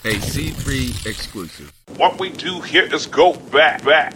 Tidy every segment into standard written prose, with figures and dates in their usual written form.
A C3 exclusive. What we do here is go back.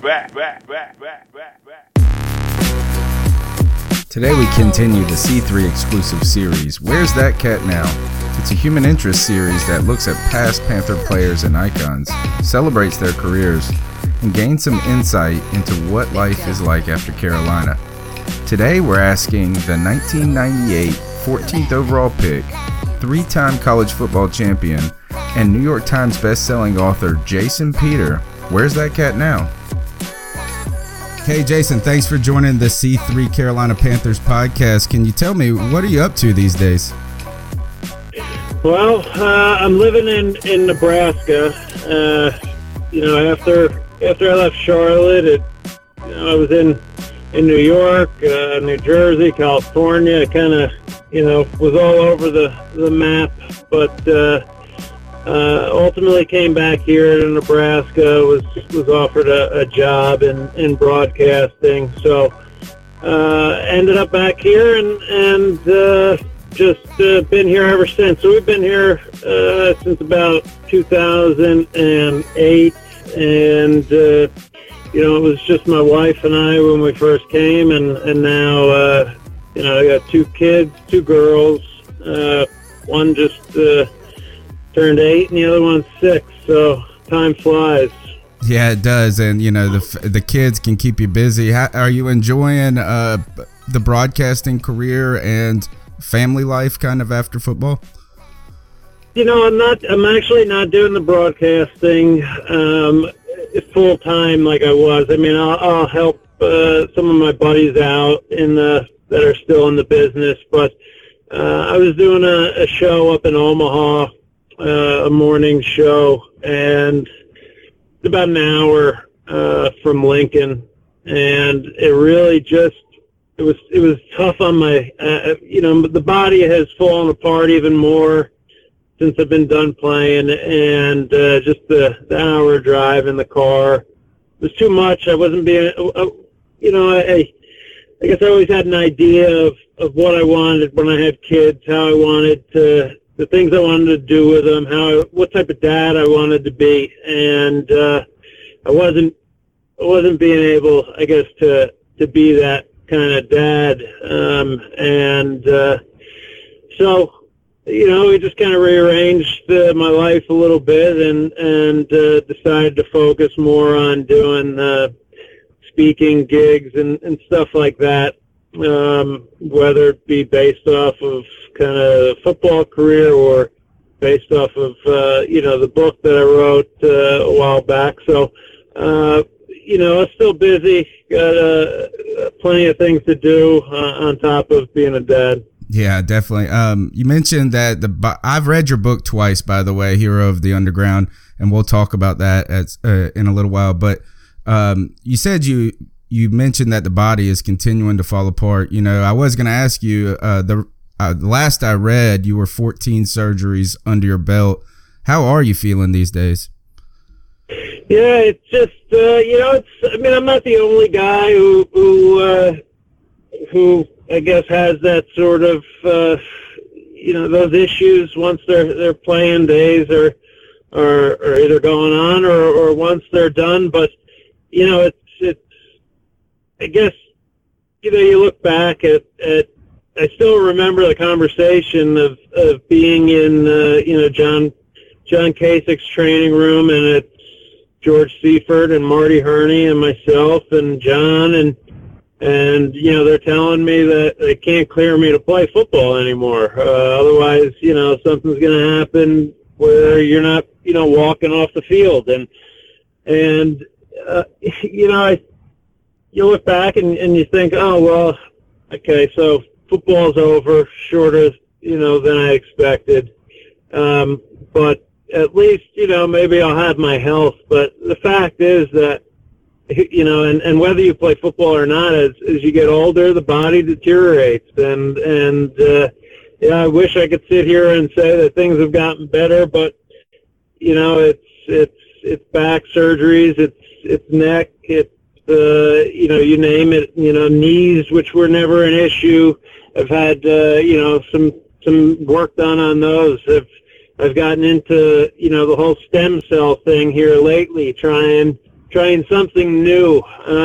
Today we continue the C3 exclusive series, Where's That Cat Now? It's a human interest series that looks at past Panther players and icons, celebrates their careers, and gains some insight into what life is like after Carolina. Today we're asking the 1998 14th overall pick, three-time college football champion, and New York Times best-selling author Jason Peter, where's that cat now? Hey Jason, thanks for joining the C3 Carolina Panthers podcast. Can you tell me, what are you up to these days? Well, I'm living in Nebraska. After I left Charlotte, I was in New York, New Jersey, California. I kind of, was all over the map, but ultimately came back here to Nebraska, was offered a job in broadcasting. So ended up back here and just been here ever since. So we've been here since about 2008, and it was just my wife and I when we first came, and now I got two kids, two girls. One just turned 8 and the other one's 6, so time flies. Yeah, it does, and the kids can keep you busy. Are you enjoying the broadcasting career and family life kind of after football? I'm actually not doing the broadcasting full time like I was. I mean, I'll help some of my buddies out that are still in the business, but I was doing a show up in Omaha, a morning show, and about an hour from Lincoln, and it really it was tough on my the body has fallen apart even more since I've been done playing, and just the hour drive in the car was too much. I wasn't being I guess I always had an idea of what I wanted when I had kids, how I wanted to, the things I wanted to do with them, what type of dad I wanted to be, and I wasn't being able, I guess, to be that kind of dad, so we just kind of rearranged my life a little bit and decided to focus more on doing speaking gigs and stuff like that, whether it be based off of kind of football career or based off of, the book that I wrote a while back. So, I'm still busy, got plenty of things to do on top of being a dad. Yeah, definitely. You mentioned that I've read your book twice, by the way, Hero of the Underground, and we'll talk about that in a little while. But you said you mentioned that the body is continuing to fall apart. I was going to ask you, the last I read, you were 14 surgeries under your belt. How are you feeling these days? Yeah, it's just, I'm not the only guy who I guess has that sort of, those issues once their playing days are either going on or once they're done. But, it's I guess, you look back at I still remember the conversation of being in, John Kasich's training room, and it's George Seifert and Marty Herney and myself and John, and they're telling me that they can't clear me to play football anymore. Otherwise, something's going to happen where you're not, walking off the field. You look back and you think, oh, well, okay, so football's over, shorter, than I expected. But at least, maybe I'll have my health. But the fact is that, and whether you play football or not, as you get older, the body deteriorates. And I wish I could sit here and say that things have gotten better, but, it's back surgeries, it's neck, it's, you name it, knees, which were never an issue. I've had, some work done on those. I've gotten into, the whole stem cell thing here lately, trying something new.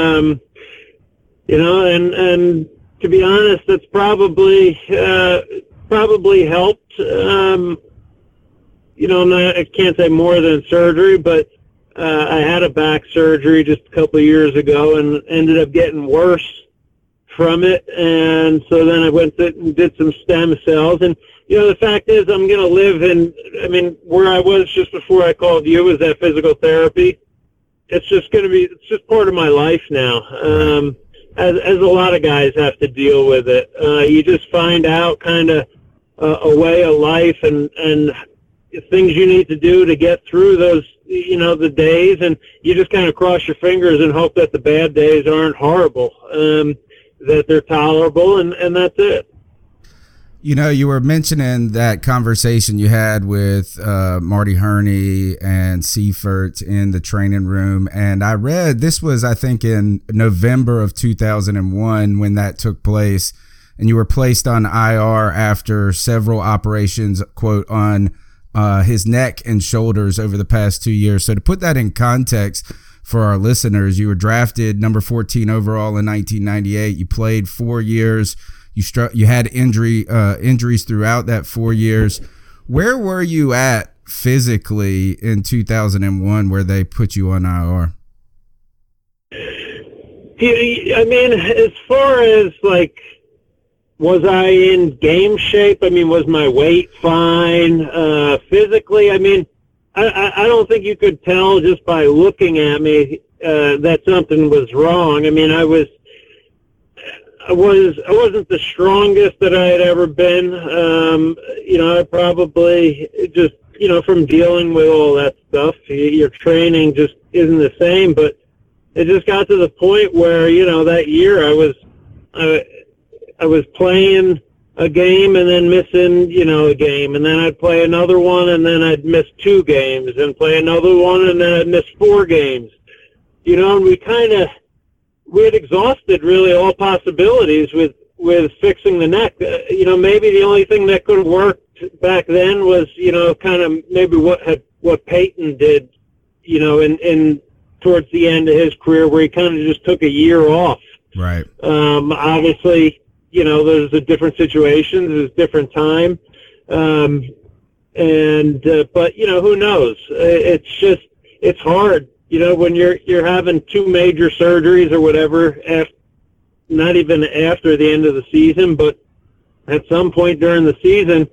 And to be honest, that's probably helped. I can't say more than surgery, but I had a back surgery just a couple of years ago and ended up getting worse from it. And so then I went and did some stem cells. And, the fact is I'm going to live where I was just before I called you was that physical therapy. It's just part of my life now. As a lot of guys have to deal with it. You just find out kind of a way of life and things you need to do to get through those, the days, and you just kind of cross your fingers and hope that the bad days aren't horrible, that they're tolerable, and that's it. You were mentioning that conversation you had with Marty Herney and Seifert in the training room, and I read this was, I think, in November of 2001 when that took place, and you were placed on IR after several operations, quote, on his neck and shoulders over the past 2 years. So to put that in context for our listeners, you were drafted number 14 overall in 1998. You played 4 years. You had injuries throughout that 4 years. Where were you at physically in 2001 where they put you on IR? As far as was I in game shape? Was my weight fine? Physically, I don't think you could tell just by looking at me that something was wrong. I wasn't the strongest that I had ever been. I probably just, from dealing with all that stuff, your training just isn't the same. But it just got to the point where, that year I was playing a game and then missing, a game. And then I'd play another one and then I'd miss 2 games and play another one and then I'd miss 4 games. And we had exhausted really all possibilities with fixing the neck. Maybe the only thing that could have worked back then was, kind of maybe what Peyton did, in towards the end of his career, where he kind of just took a year off. Right. Obviously, there's a different situations, there's different time. But who knows? It's hard. When you're having 2 major surgeries or whatever, not even after the end of the season, but at some point during the season,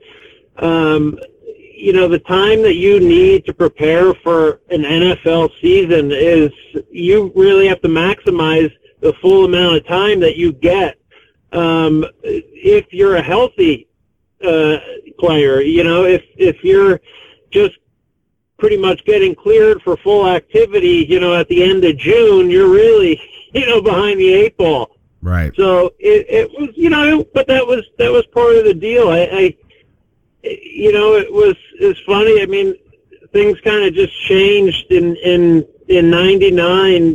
the time that you need to prepare for an NFL season is you really have to maximize the full amount of time that you get. If you're a healthy player, if you're just pretty much getting cleared for full activity, at the end of June, you're really, behind the 8 ball. Right. So it was, but that was part of the deal. It's funny. Things kind of just changed in 99,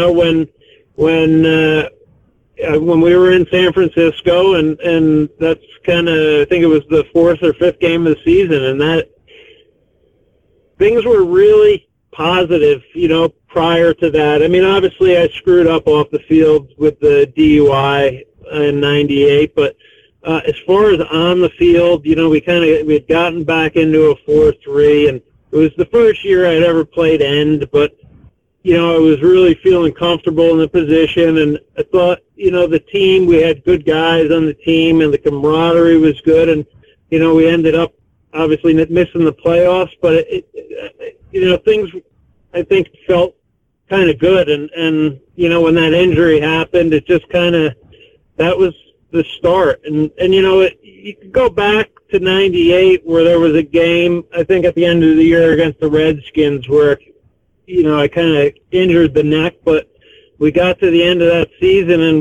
when we were in San Francisco, and that's kind of, I think it was the 4th or 5th game of the season, and that things were really positive, prior to that. Obviously I screwed up off the field with the DUI in 98, but as far as on the field, we had gotten back into a 4-3, and it was the first year I'd ever played end, but I was really feeling comfortable in the position, and I thought, the team, we had good guys on the team, and the camaraderie was good, and, we ended up obviously missing the playoffs, but things, I think, felt kind of good, and when that injury happened, it just kind of, that was the start, and you could go back to 98 where there was a game, I think at the end of the year against the Redskins, where I kind of injured the neck, but we got to the end of that season and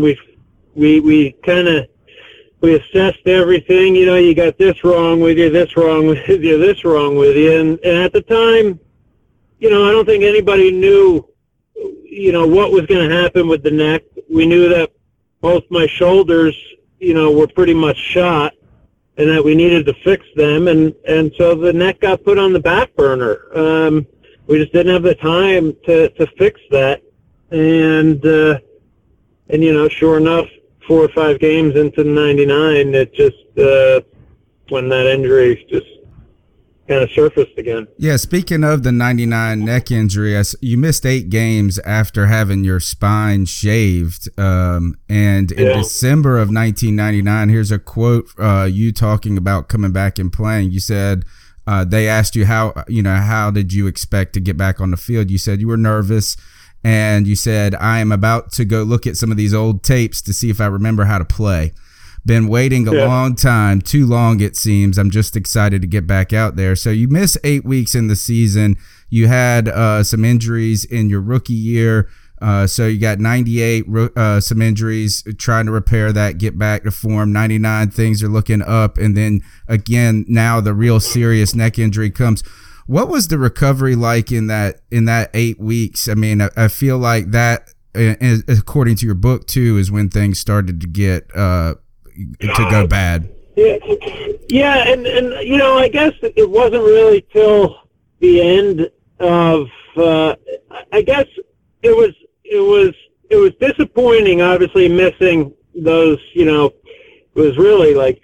we assessed everything. You got this wrong with you, this wrong with you, this wrong with you. And at the time, I don't think anybody knew, what was going to happen with the neck. We knew that both my shoulders, were pretty much shot. and that we needed to fix them, and so the neck got put on the back burner. We just didn't have the time to fix that, and sure enough, 4 or 5 games into 99, it just when that injury just kind of surfaced again. Yeah, speaking of the 99 neck injury, you missed 8 games after having your spine shaved. And in December of 1999, here's a quote, you talking about coming back and playing. You said, they asked you how did you expect to get back on the field? You said you were nervous, and you said, I am about to go look at some of these old tapes to see if I remember how to play. Been waiting a long time, too long it seems. I'm just excited to get back out there. So you missed 8 weeks in the season. You had some injuries in your rookie year. So you got 98, some injuries, trying to repair that, get back to form. 99, things are looking up. And then again, now the real serious neck injury comes. What was the recovery like in that 8 weeks? I mean, I feel like that, according to your book too, is when things started to get to go bad. Yeah, and I guess it wasn't really till the end of. I guess it was disappointing. Obviously, missing those. It was really like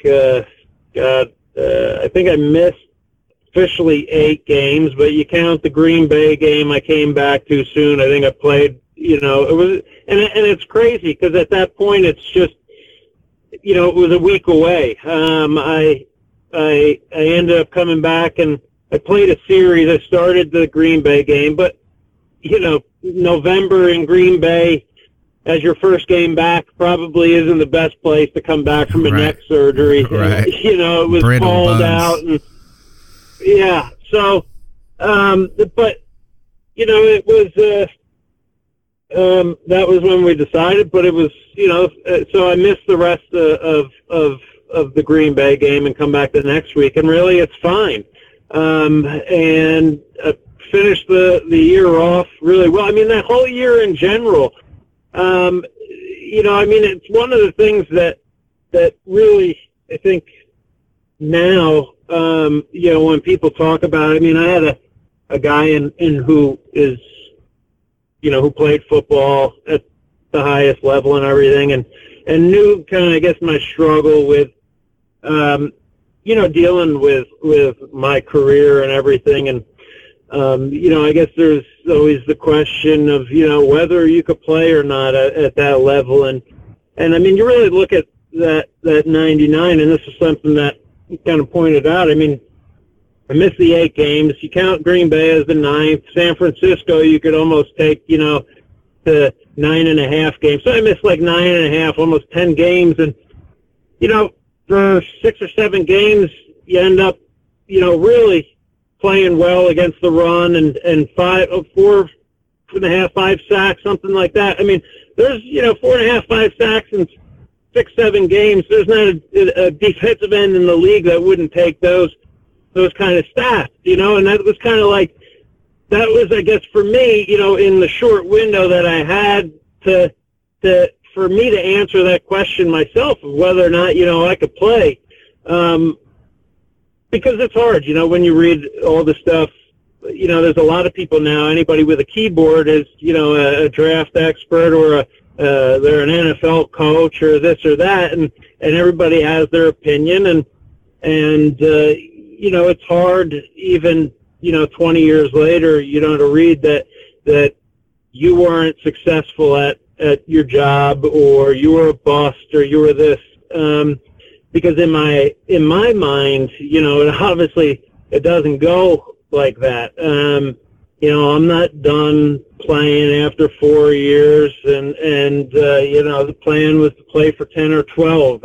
I think I missed officially 8 games, but you count the Green Bay game, I came back too soon. I think I played. It was, and it's crazy because at that point it's just. It was a week away. I ended up coming back and I played a series. I started the Green Bay game, but November in Green Bay as your first game back probably isn't the best place to come back from a neck surgery. Right. It was Brittle called buns. out, and so but it was. That was when we decided, but it was, so I missed the rest of the Green Bay game and come back the next week, and really it's fine. And finished the year off really well. I mean, that whole year in general, it's one of the things that really, I think now, when people talk about it, I mean, I had a guy in who is, who played football at the highest level and everything, and knew kind of, I guess, my struggle with, dealing with my career and everything. And, I guess there's always the question of, whether you could play or not at that level. And I mean, you really look at that 99, and this is something that you kind of pointed out. I mean, I missed the 8 games. You count Green Bay as the 9th. San Francisco, you could almost take, to 9.5 games. So I missed like 9.5, almost 10 games. And, for 6 or 7 games, you end up, really playing well against the run and 4.5, 5 sacks, something like that. I mean, there's, 4.5, 5 sacks in 6, 7 games. There's not a defensive end in the league that wouldn't take those kind of stats, and that was kind of like, that was, I guess, for me, in the short window that I had for me to answer that question myself of whether or not, I could play, because it's hard, when you read all the stuff, there's a lot of people now, anybody with a keyboard is, a draft expert or they're an NFL coach or this or that, and everybody has their opinion, and it's hard even, 20 years later, to read that you weren't successful at your job, or you were a bust, or you were this, because in my mind, obviously it doesn't go like that. I'm not done playing after 4 years, and the plan was to play for 10 or 12,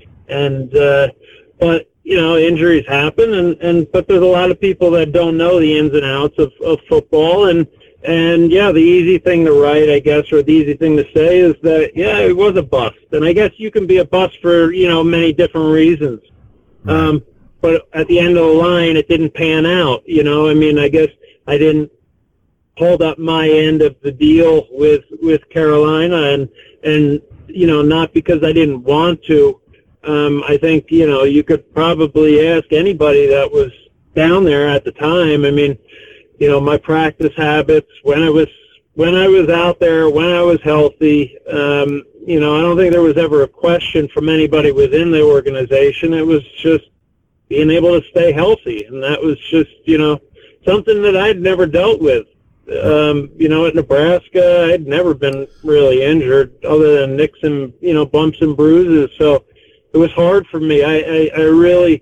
but injuries happen, but there's a lot of people that don't know the ins and outs of football, and the easy thing to write, I guess, or the easy thing to say is that, it was a bust. And I guess you can be a bust for, many different reasons. Right. But at the end of the line, it didn't pan out, I mean, I guess I didn't hold up my end of the deal with Carolina, and not because I didn't want to, I think, you could probably ask anybody that was down there at the time. I mean, my practice habits, when I was out there, when I was healthy, I don't think there was ever a question from anybody within the organization. It was just being able to stay healthy. And that was just, something that I'd never dealt with. At Nebraska, I'd never been really injured other than nicks and, bumps and bruises. So it was hard for me. I really,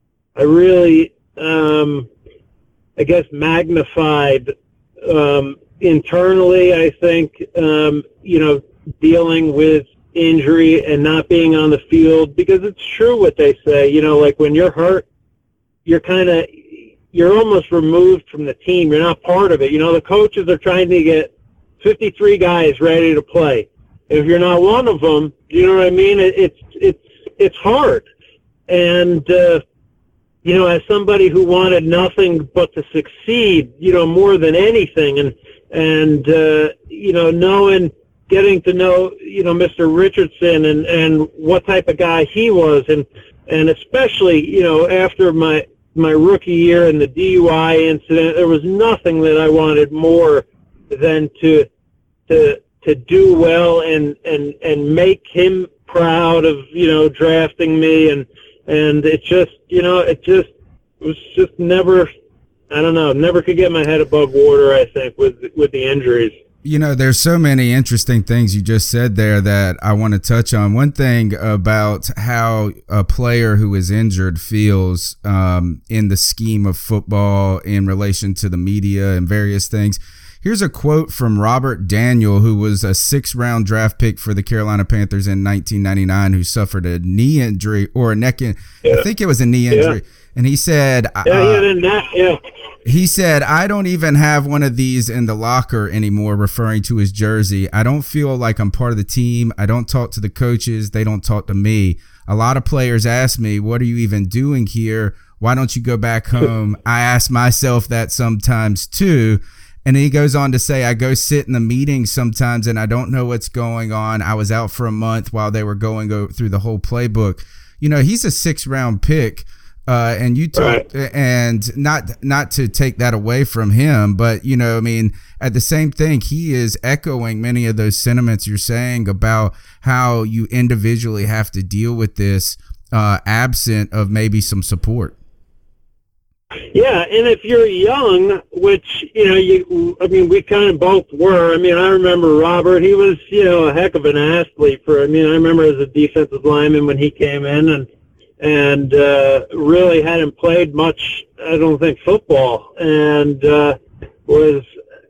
I guess, magnified internally, I think, dealing with injury and not being on the field, because it's true what they say, like when you're hurt, you're almost removed from the team. You're not part of it. The coaches are trying to get 53 guys ready to play. If you're not one of them, you know what I mean? It's hard. And, as somebody who wanted nothing but to succeed, more than anything, and getting to know, Mr. Richardson and what type of guy he was, and especially, after my rookie year and the DUI incident, there was nothing that I wanted more than to do well and make him proud of, drafting me. And it just, it was just never, I don't know, never could get my head above water, I think, with the injuries. There's so many interesting things you just said there that I want to touch on. One thing about how a player who is injured feels in the scheme of football in relation to the media and various things. Here's a quote from Robert Daniel, who was a 6th-round draft pick for the Carolina Panthers in 1999, who suffered a knee injury or a neck I think it was a knee injury. Yeah. And he said, he said, I don't even have one of these in the locker anymore, referring to his jersey. I don't feel like I'm part of the team. I don't talk to the coaches. They don't talk to me. A lot of players ask me, what are you even doing here? Why don't you go back home? I ask myself that sometimes too. And he goes on to say, I go sit in the meetings sometimes and I don't know what's going on. I was out for a month while they were going through the whole playbook. He's a 6th-round pick. And you talked, right. And not to take that away from him, but at the same thing, he is echoing many of those sentiments you're saying about how you individually have to deal with this, absent of maybe some support. Yeah, and if you're young, which we kind of both were. I remember Robert. He was a heck of an athlete. I remember as a defensive lineman when he came in and really hadn't played much, I don't think, football, and was,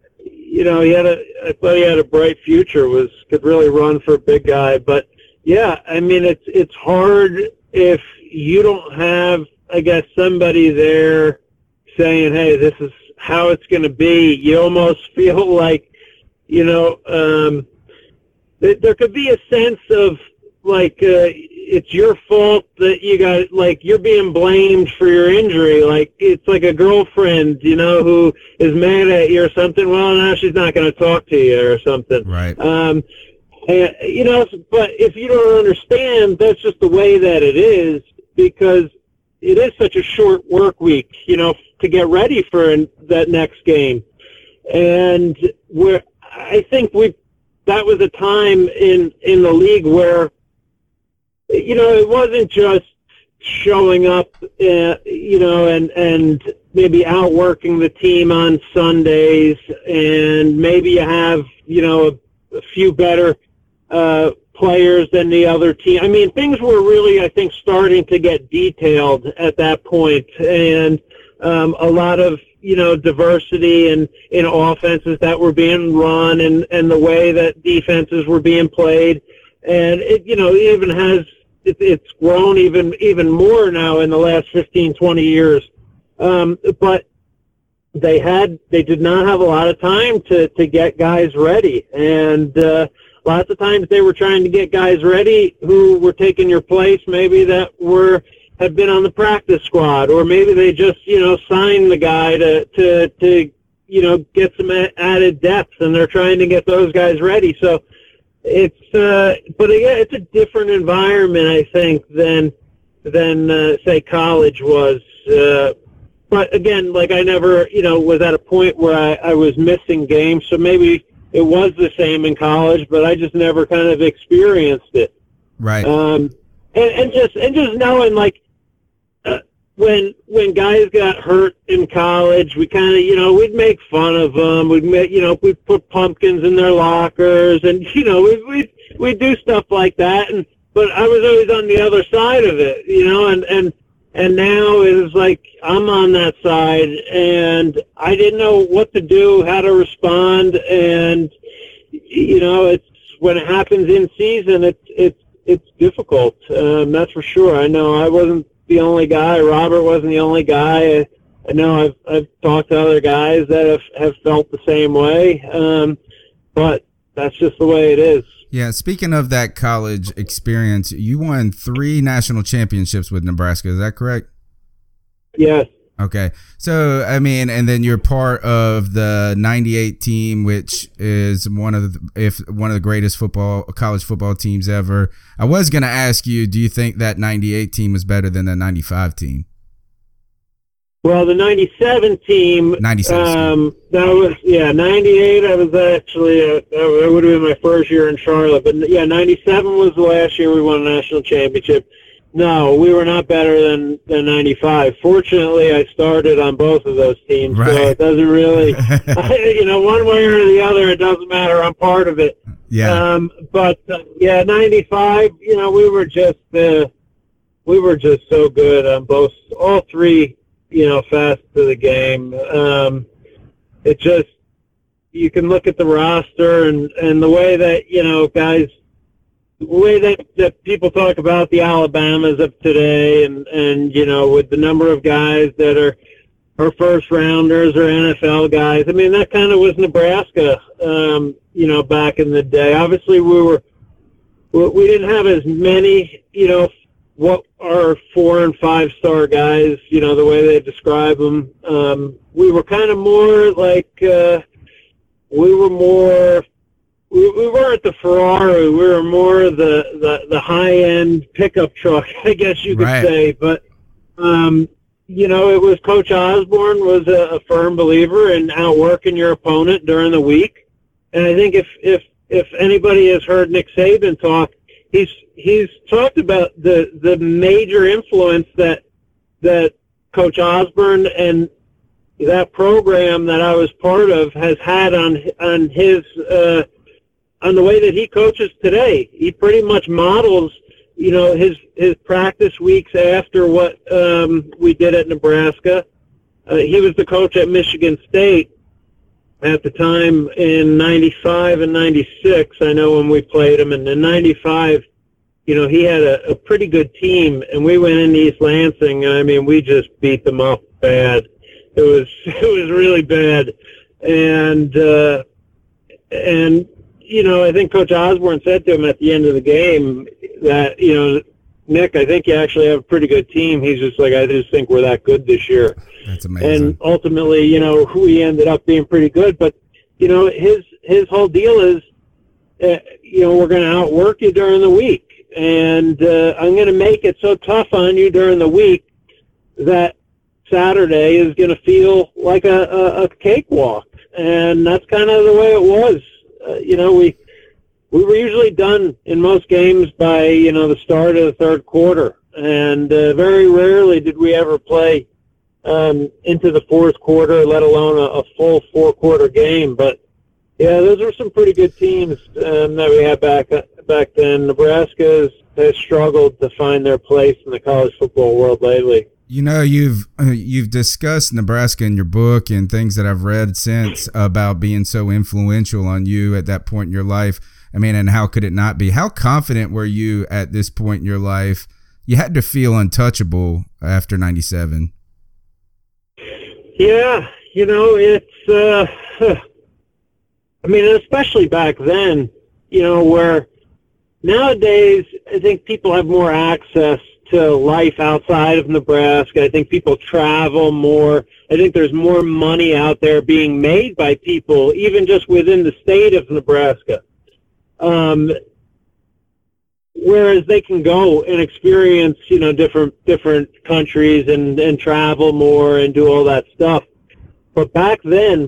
I thought he had a bright future, could really run for a big guy. But yeah, it's hard if you don't have, I guess, somebody there saying, hey, this is how it's going to be. You almost feel like, there could be a sense of like, it's your fault that you're being blamed for your injury. Like, it's like a girlfriend, who is mad at you or something. Well, now she's not going to talk to you or something. Right. But if you don't understand, that's just the way that it is, because it is such a short work week, to get ready for that next game. And where I think that was a time in the league where, it wasn't just showing up, and maybe outworking the team on Sundays, and maybe you have, a few better players than the other team. Things were really, I think, starting to get detailed at that point, and a lot of, diversity in offenses that were being run and the way that defenses were being played. And it, even has, it's grown even more now in the last 15, 20 years. But they did not have a lot of time to get guys ready. And lots of times they were trying to get guys ready who were taking your place, maybe that had been on the practice squad, or maybe they just, signed the guy to get some added depth, and they're trying to get those guys ready. So but again, it's a different environment, I think, than say college was. But again, like I never, was at a point where I was missing games, so maybe it was the same in college, but I just never kind of experienced it. Right. And just knowing, like, when guys got hurt in college, we kind of, we'd make fun of them. We'd put pumpkins in their lockers, and we'd do stuff like that. But I was always on the other side of it, and now it's like I'm on that side, and I didn't know what to do, how to respond, and it's when it happens in season, it's difficult. That's for sure. I know I wasn't the only guy. Robert wasn't the only guy. I know I've talked to other guys that have felt the same way. But that's just the way it is. Yeah. Speaking of that college experience, you won 3 national championships with Nebraska. Is that correct? Yes. Okay. So, I mean, and then you're part of the 98 team, which is one of the greatest college football teams ever. I was going to ask you, do you think that 98 team was better than the 95 team? Well, the 97 team, 97. that was, 98, I was actually, that would have been my first year in Charlotte. But, 97 was the last year we won a national championship. No, we were not better than 95. Fortunately, I started on both of those teams, right. So it doesn't really, one way or the other, it doesn't matter. I'm part of it. Yeah. 95, we were just so good on all 3, facets of the game. It just, you can look at the roster and the way that, guys, the way that people talk about the Alabamas of today and with the number of guys that are first rounders or NFL guys, I mean, that kind of was Nebraska, back in the day. Obviously we didn't have as many, what are 4 and 5 star guys, the way they describe them. We were kind of more like, we weren't the Ferrari. We were more the high-end pickup truck, I guess you could say. But, it was Coach Osborne was a firm believer in outworking your opponent during the week. And I think if anybody has heard Nick Saban talk, he's talked about the major influence that Coach Osborne and that program that I was part of has had on his on the way that he coaches today. He pretty much models, his practice weeks after what we did at Nebraska. He was the coach at Michigan State at the time in 95 and 96. I know when we played him. And in 95, he had a pretty good team, and we went into East Lansing, and I mean, we just beat them up bad. It was really bad. And I think Coach Osborne said to him at the end of the game that, Nick, I think you actually have a pretty good team. He's just like, I just think we're that good this year. That's amazing. And ultimately, we ended up being pretty good. But, his whole deal is, we're going to outwork you during the week. And I'm going to make it so tough on you during the week that Saturday is going to feel like a cakewalk. And that's kind of the way it was. We were usually done in most games by, the start of the third quarter. And very rarely did we ever play into the fourth quarter, let alone a full 4-quarter game. But, yeah, those were some pretty good teams that we had back then. Nebraska has struggled to find their place in the college football world lately. You've discussed Nebraska in your book and things that I've read since about being so influential on you at that point in your life. I mean, and how could it not be? How confident were you at this point in your life? You had to feel untouchable after 97. Yeah, it's I mean, especially back then, where nowadays I think people have more access to life outside of Nebraska. I think people travel more. I think there's more money out there being made by people, even just within the state of Nebraska. Whereas they can go and experience, different countries and travel more and do all that stuff. But back then,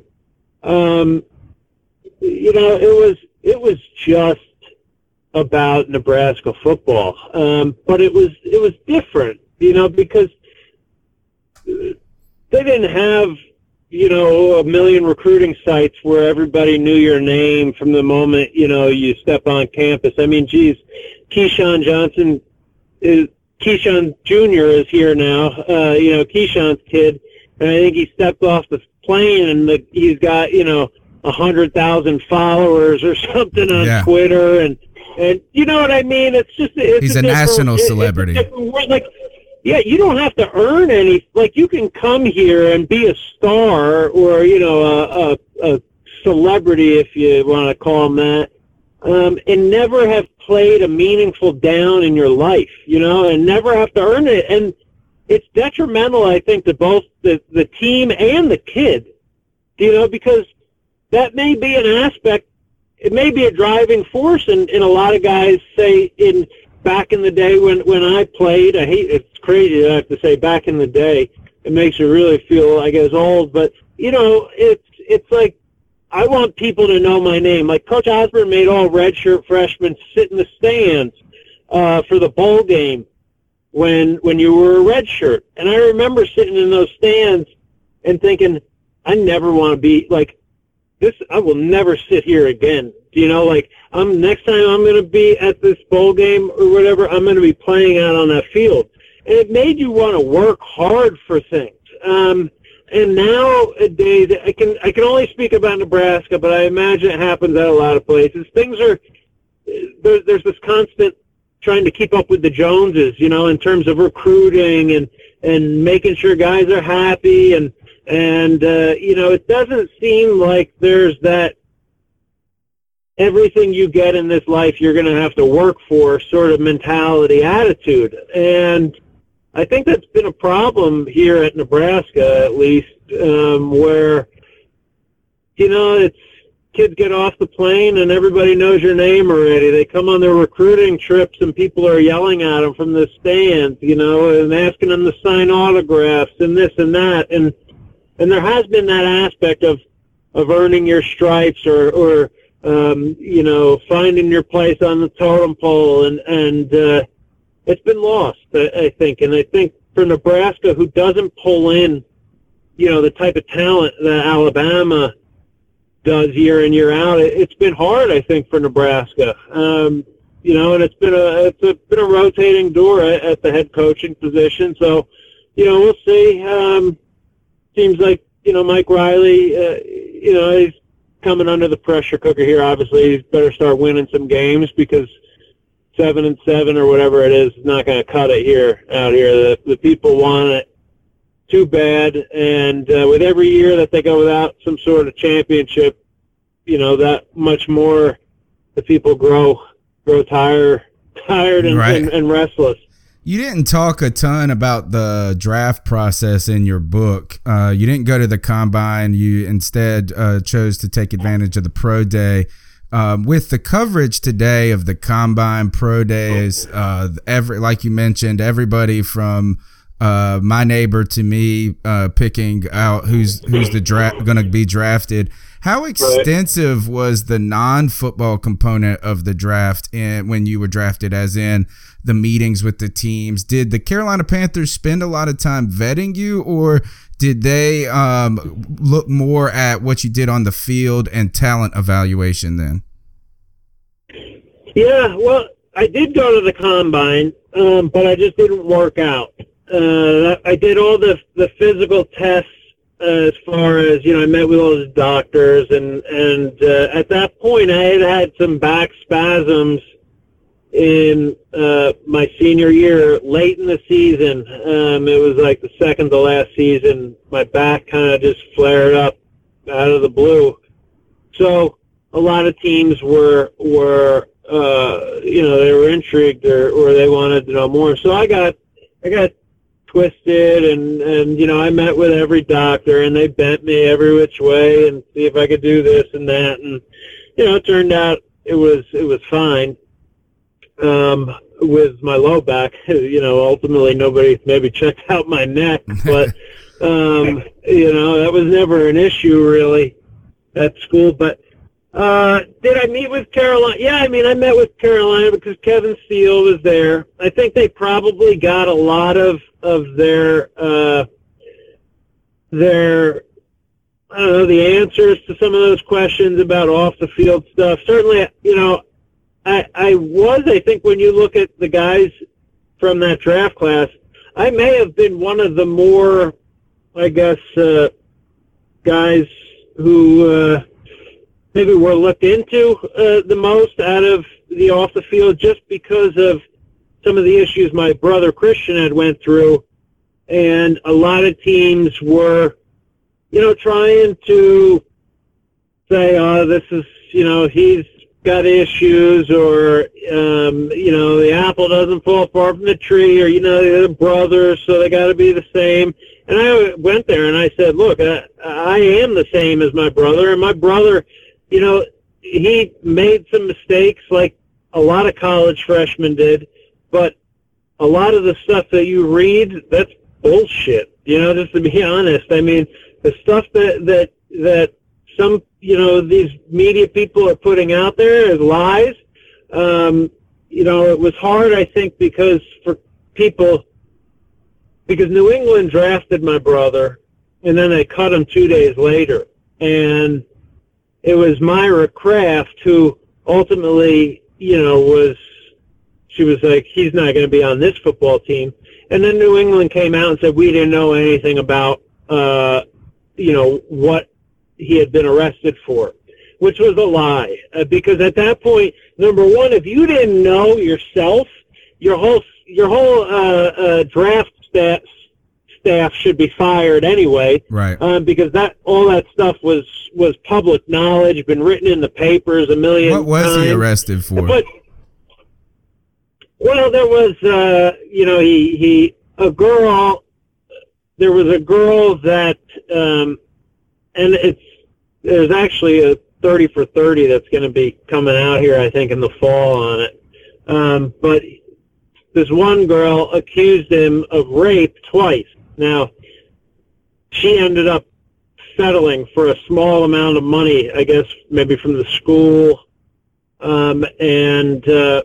it was just about Nebraska football. But it was different, because they didn't have, a million recruiting sites where everybody knew your name from the moment, you step on campus. I mean, geez, Keyshawn Jr. is here now, Keyshawn's kid, and I think he stepped off the plane and he's got, 100,000 followers or something on Twitter, and you know what I mean? He's a national celebrity. Yeah, you don't have to earn any. Like, you can come here and be a star or, a celebrity, if you want to call them that, and never have played a meaningful down in your life, and never have to earn it. And it's detrimental, I think, to both the team and the kid, because that may be an aspect. It may be a driving force, and a lot of guys say back in the day when I played, it's crazy that I have to say back in the day. It makes you really feel, I guess, old. But, it's like I want people to know my name. Like Coach Osborne made all redshirt freshmen sit in the stands for the bowl game when you were a redshirt. And I remember sitting in those stands and thinking, I never want to be like this. I will never sit here again. Next time I'm going to be at this bowl game or whatever, I'm going to be playing out on that field. And it made you want to work hard for things. And nowadays, I can only speak about Nebraska, but I imagine it happens at a lot of places. Things are, there's this constant trying to keep up with the Joneses, in terms of recruiting and making sure guys are happy. And it doesn't seem like there's that everything you get in this life you're going to have to work for sort of mentality, attitude. And I think that's been a problem here at Nebraska, at least, where, it's kids get off the plane and everybody knows your name already. They come on their recruiting trips and people are yelling at them from the stands, and asking them to sign autographs and this and that. And there has been that aspect of earning your stripes or finding your place on the totem pole, and it's been lost, I think. And I think for Nebraska, who doesn't pull in, the type of talent that Alabama does year in, year out, it's been hard, I think, for Nebraska. And it's been a rotating door at the head coaching position. So, we'll see. Seems like, Mike Riley, he's coming under the pressure cooker here. Obviously, he's better start winning some games because 7-7 or whatever it is not going to cut it out here. The people want it too bad, and with every year that they go without some sort of championship, that much more the people grow tired and restless. You didn't talk a ton about the draft process in your book. You didn't go to the combine. You instead chose to take advantage of the pro day. With the coverage today of the combine, pro days, like you mentioned, everybody from my neighbor to me picking out who's going to be drafted. How extensive was the non-football component of the draft when you were drafted, as in the meetings with the teams? Did the Carolina Panthers spend a lot of time vetting you, or did they look more at what you did on the field and talent evaluation then? Yeah, well, I did go to the combine, but I just didn't work out. I did all the physical tests as far as, I met with all the doctors, and at that point I had some back spasms in my senior year, late in the season. It was like the second to last season. My back kind of just flared up out of the blue. So a lot of teams were they were intrigued or they wanted to know more. So I got twisted and I met with every doctor and they bent me every which way and see if I could do this and that. And, it turned out was fine. With my low back, ultimately nobody maybe checked out my neck, but that was never an issue really at school. But did I meet with Carolina? Yeah, I met with Carolina because Kevin Steele was there. I think they probably got a lot of their I don't know, the answers to some of those questions about off the field stuff. Certainly, I think when you look at the guys from that draft class, I may have been one of the more, I guess, guys who maybe were looked into the most out of the off the field, just because of some of the issues my brother Christian had went through, and a lot of teams were, trying to say, oh, this is, he's got issues, or the apple doesn't fall apart from the tree, or they're brothers, so they got to be the same. And I went there and I said, look, I am the same as my brother, and my brother, he made some mistakes like a lot of college freshmen did, but a lot of the stuff that you read, that's bullshit. Just to be honest, the stuff that some, these media people are putting out there is lies. It was hard, I think, because New England drafted my brother, and then they cut him 2 days later. And it was Myra Kraft who ultimately, she was like, he's not going to be on this football team. And then New England came out and said, we didn't know anything about, what he had been arrested for, which was a lie. Because at that point, number one, if you didn't know yourself, your whole draft staff should be fired anyway. Right. Because all that stuff was public knowledge, been written in the papers a million times. What was he arrested for? But, well, there was, there was a girl that, and there's actually a 30 for 30 that's going to be coming out here, I think, in the fall on it. But this one girl accused him of rape twice. Now, she ended up settling for a small amount of money, I guess, maybe from the school, and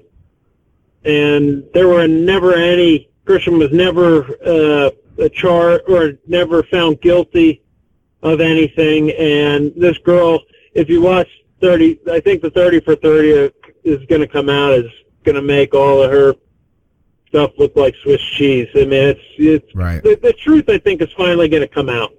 there were never any. Christian was never charged or never found guilty of anything. And this girl, if you watch 30, I think the 30 for 30 is going to come out, is going to make all of her stuff look like Swiss cheese. It's right. The truth, I think, is finally going to come out.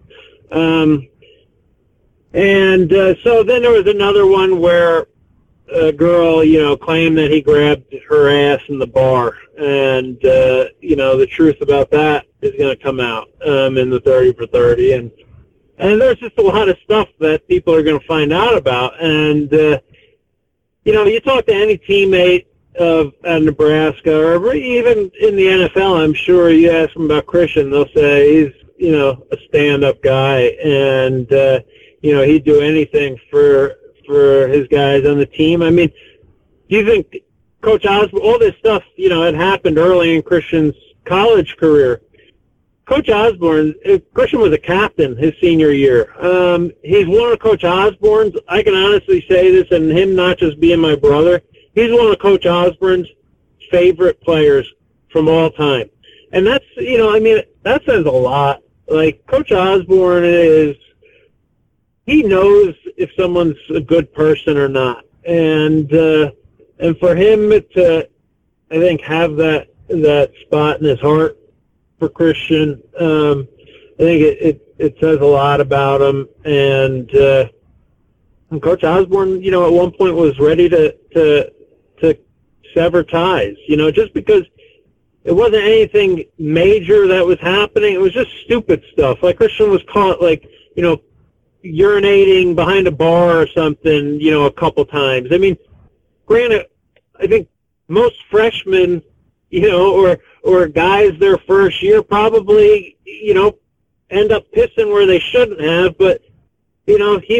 So then there was another one where a girl, claimed that he grabbed her ass in the bar, and the truth about that is going to come out in the 30 for 30, and there's just a lot of stuff that people are going to find out about, and you talk to any teammate of Nebraska, or even in the NFL, I'm sure you ask them about Christian, they'll say he's a stand-up guy, and he'd do anything for his guys on the team. Do you think Coach Osborne, all this stuff, had happened early in Christian's college career? Coach Osborne, Christian was a captain his senior year. He's one of Coach Osborne's, I can honestly say this, and him not just being my brother, he's one of Coach Osborne's favorite players from all time. And that's, that says a lot. Like, Coach Osborne he knows if someone's a good person or not. And for him to, I think, have that spot in his heart for Christian, I think it says a lot about him. And Coach Osborne, at one point was ready to sever ties, just because it wasn't anything major that was happening. It was just stupid stuff. Like, Christian was caught, urinating behind a bar or something, a couple times. Granted, I think most freshmen, or guys their first year probably, end up pissing where they shouldn't have, but, he was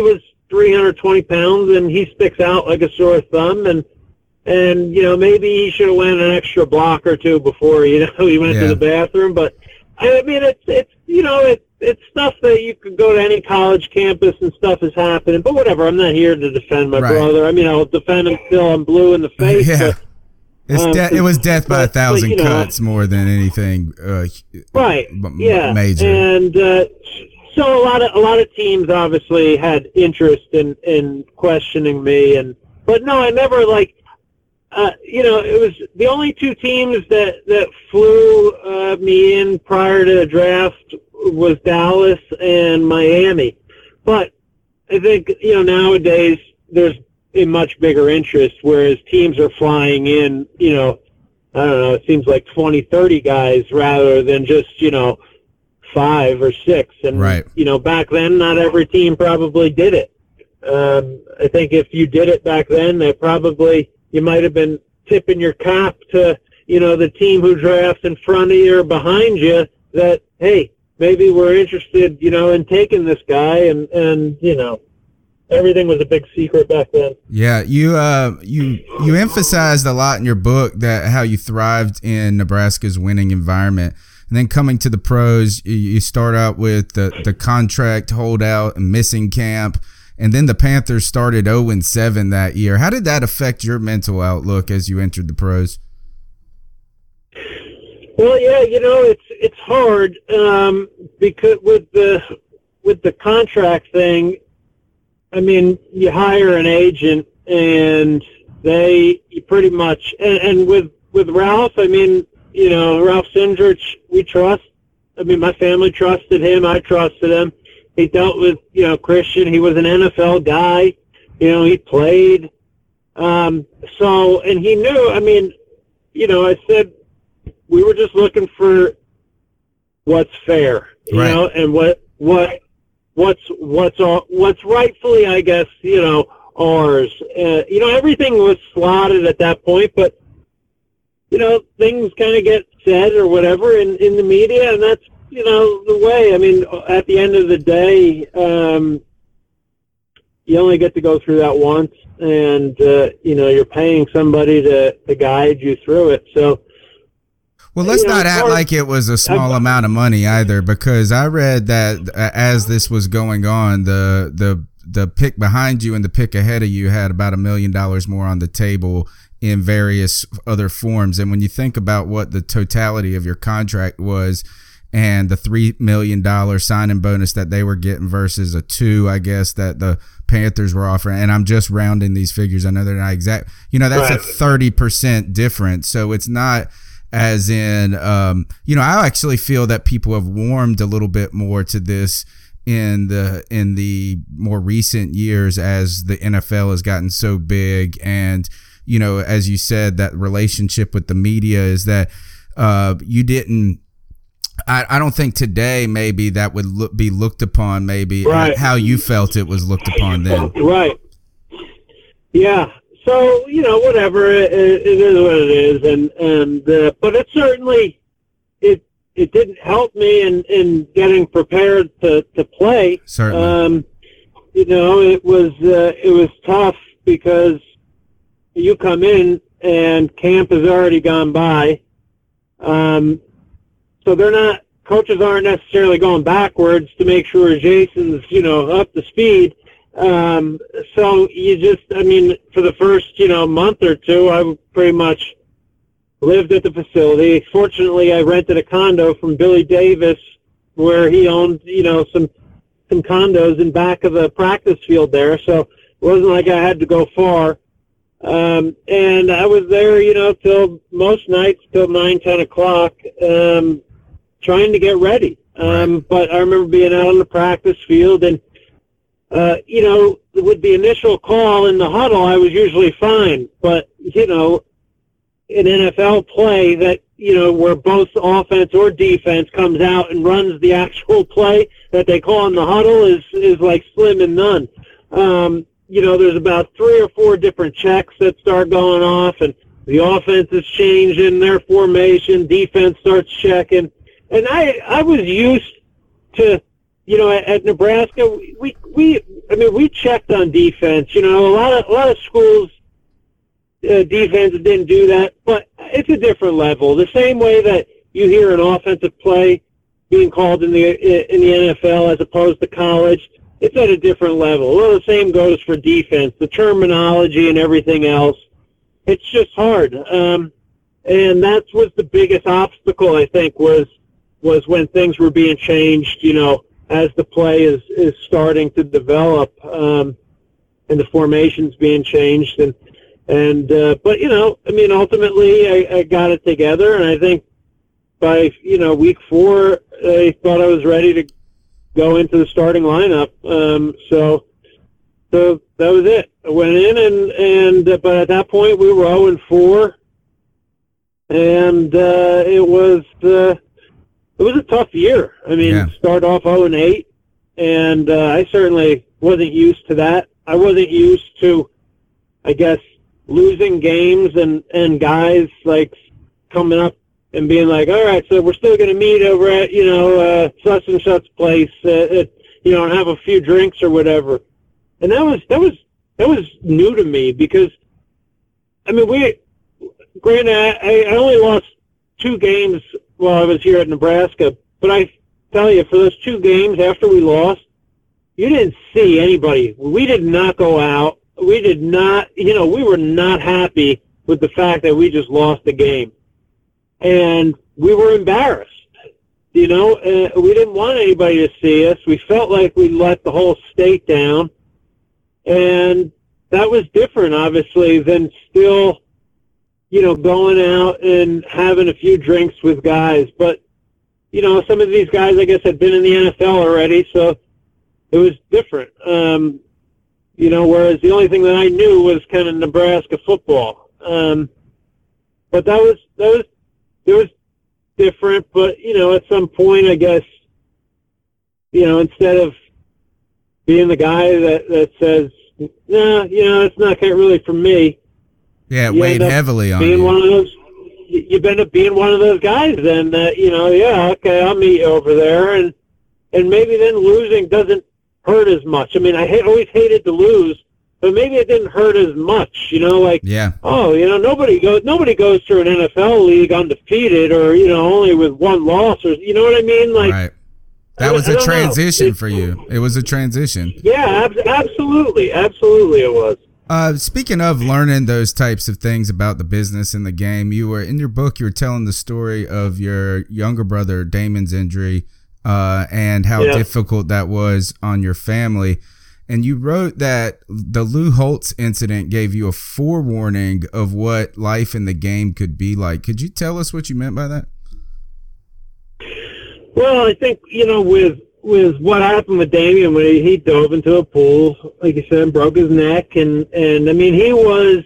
320 pounds, and he sticks out like a sore thumb. And maybe he should have went an extra block or two before, he went to the bathroom. But I mean, it's stuff that you could go to any college campus and stuff is happening. But whatever, I'm not here to defend my brother. I mean, I'll defend him till I'm blue in the face. Yeah. But, it was death by 1,000 cuts more than anything. Right. Yeah. Major. And so a lot of teams obviously had interest in questioning me, but no, I never it was the only two teams that flew me in prior to the draft was Dallas and Miami. But I think, nowadays there's a much bigger interest, whereas teams are flying in, I don't know, it seems like 20, 30 guys rather than just, 5 or 6. And, back then, not every team probably did it. I think if you did it back then, you might have been tipping your cap to, the team who drafts in front of you or behind you that, hey, maybe we're interested, in taking this guy, and everything was a big secret back then. Yeah, you emphasized a lot in your book that how you thrived in Nebraska's winning environment. And then coming to the pros, you start out with the contract holdout and missing camp, and then the Panthers started 0-7 that year. How did that affect your mental outlook as you entered the pros? Well, yeah, it's hard because with the contract thing, I mean, you hire an agent, and you pretty much and with Ralph, I mean, Ralph Cindrich, we trust. I mean, my family trusted him. I trusted him. He dealt with, Christian. He was an NFL guy. He played. And he knew, I mean, I said we were just looking for what's fair, and what's rightfully, I guess, ours. Everything was slotted at that point, but, things kind of get said or whatever in the media, and that's, the way. I mean, at the end of the day, you only get to go through that once, and, you're paying somebody to guide you through it. So, well, let's not act like it was a small amount of money either, because I read that as this was going on, the pick behind you and the pick ahead of you had about $1 million more on the table in various other forms. And when you think about what the totality of your contract was and the $3 million signing bonus that they were getting versus a $2 million, I guess, that the Panthers were offering, and I'm just rounding these figures, I know they're not exact, that's a 30% difference. So it's not as in, I actually feel that people have warmed a little bit more to this in the more recent years as the NFL has gotten so big. And, as you said, that relationship with the media is that you didn't, I don't think today maybe that would be looked upon maybe how you felt it was looked upon then. Right. Yeah. So, whatever, it is what it is. But it certainly, it didn't help me in getting prepared to play. Certainly. It was tough because you come in and camp has already gone by. So coaches aren't necessarily going backwards to make sure Jason's, up to speed. So you just, for the first, month or two, I pretty much lived at the facility. Fortunately, I rented a condo from Billy Davis where he owned, some condos in back of the practice field there. So it wasn't like I had to go far. And I was there, till most nights, till 9, 10 o'clock, trying to get ready. But I remember being out on the practice field and, with the initial call in the huddle, I was usually fine. But, an NFL play that, where both offense or defense comes out and runs the actual play that they call in the huddle is like slim and none. There's about 3 or 4 different checks that start going off, and the offense is changing their formation, defense starts checking. And I was used to at Nebraska, we checked on defense. A lot of schools defense didn't do that, but it's a different level. The same way that you hear an offensive play being called in the NFL as opposed to college, it's at a different level. Well, the same goes for defense. The terminology and everything else, it's just hard. And that was the biggest obstacle, I think, was when things were being changed, as the play is starting to develop, and the formations being changed. But ultimately I got it together, and I think by, week 4, I thought I was ready to go into the starting lineup. So that was it. I went in but at that point we were 0-4, and it was a tough year. Start off 0-8, and I certainly wasn't used to that. I wasn't used to, I guess, losing games and guys like coming up and being like, all right, so we're still going to meet over at, such and such place, and have a few drinks or whatever. And that was new to me because, granted, I only lost 2 games while I was here at Nebraska, but I tell you, for those 2 games after we lost, you didn't see anybody. We did not go out. We did not, we were not happy with the fact that we just lost the game. And we were embarrassed. We didn't want anybody to see us. We felt like we let the whole state down. And that was different, obviously, than still, going out and having a few drinks with guys. But, some of these guys, I guess, had been in the NFL already, so it was different. Whereas the only thing that I knew was kind of Nebraska football. But it was different, but, at some point, I guess, instead of being the guy that says, nah, it's not really for me. Yeah, it weighed heavily on you. You end up being one of those guys then that, okay, I'll meet you over there. And maybe then losing doesn't hurt as much. I always hated to lose, but maybe it didn't hurt as much, yeah. Nobody goes through an NFL league undefeated or, only with 1 loss or, you know what I mean? Right. That was a transition for you. It was a transition. Yeah, absolutely. Absolutely it was. Speaking of learning those types of things about the business and the game, in your book, you were telling the story of your younger brother, Damon's injury, and how difficult that was on your family. And you wrote that the Lou Holtz incident gave you a forewarning of what life in the game could be like. Could you tell us what you meant by that? Well, I think, with what happened with Damien when he dove into a pool, like you said, broke his neck. And he was,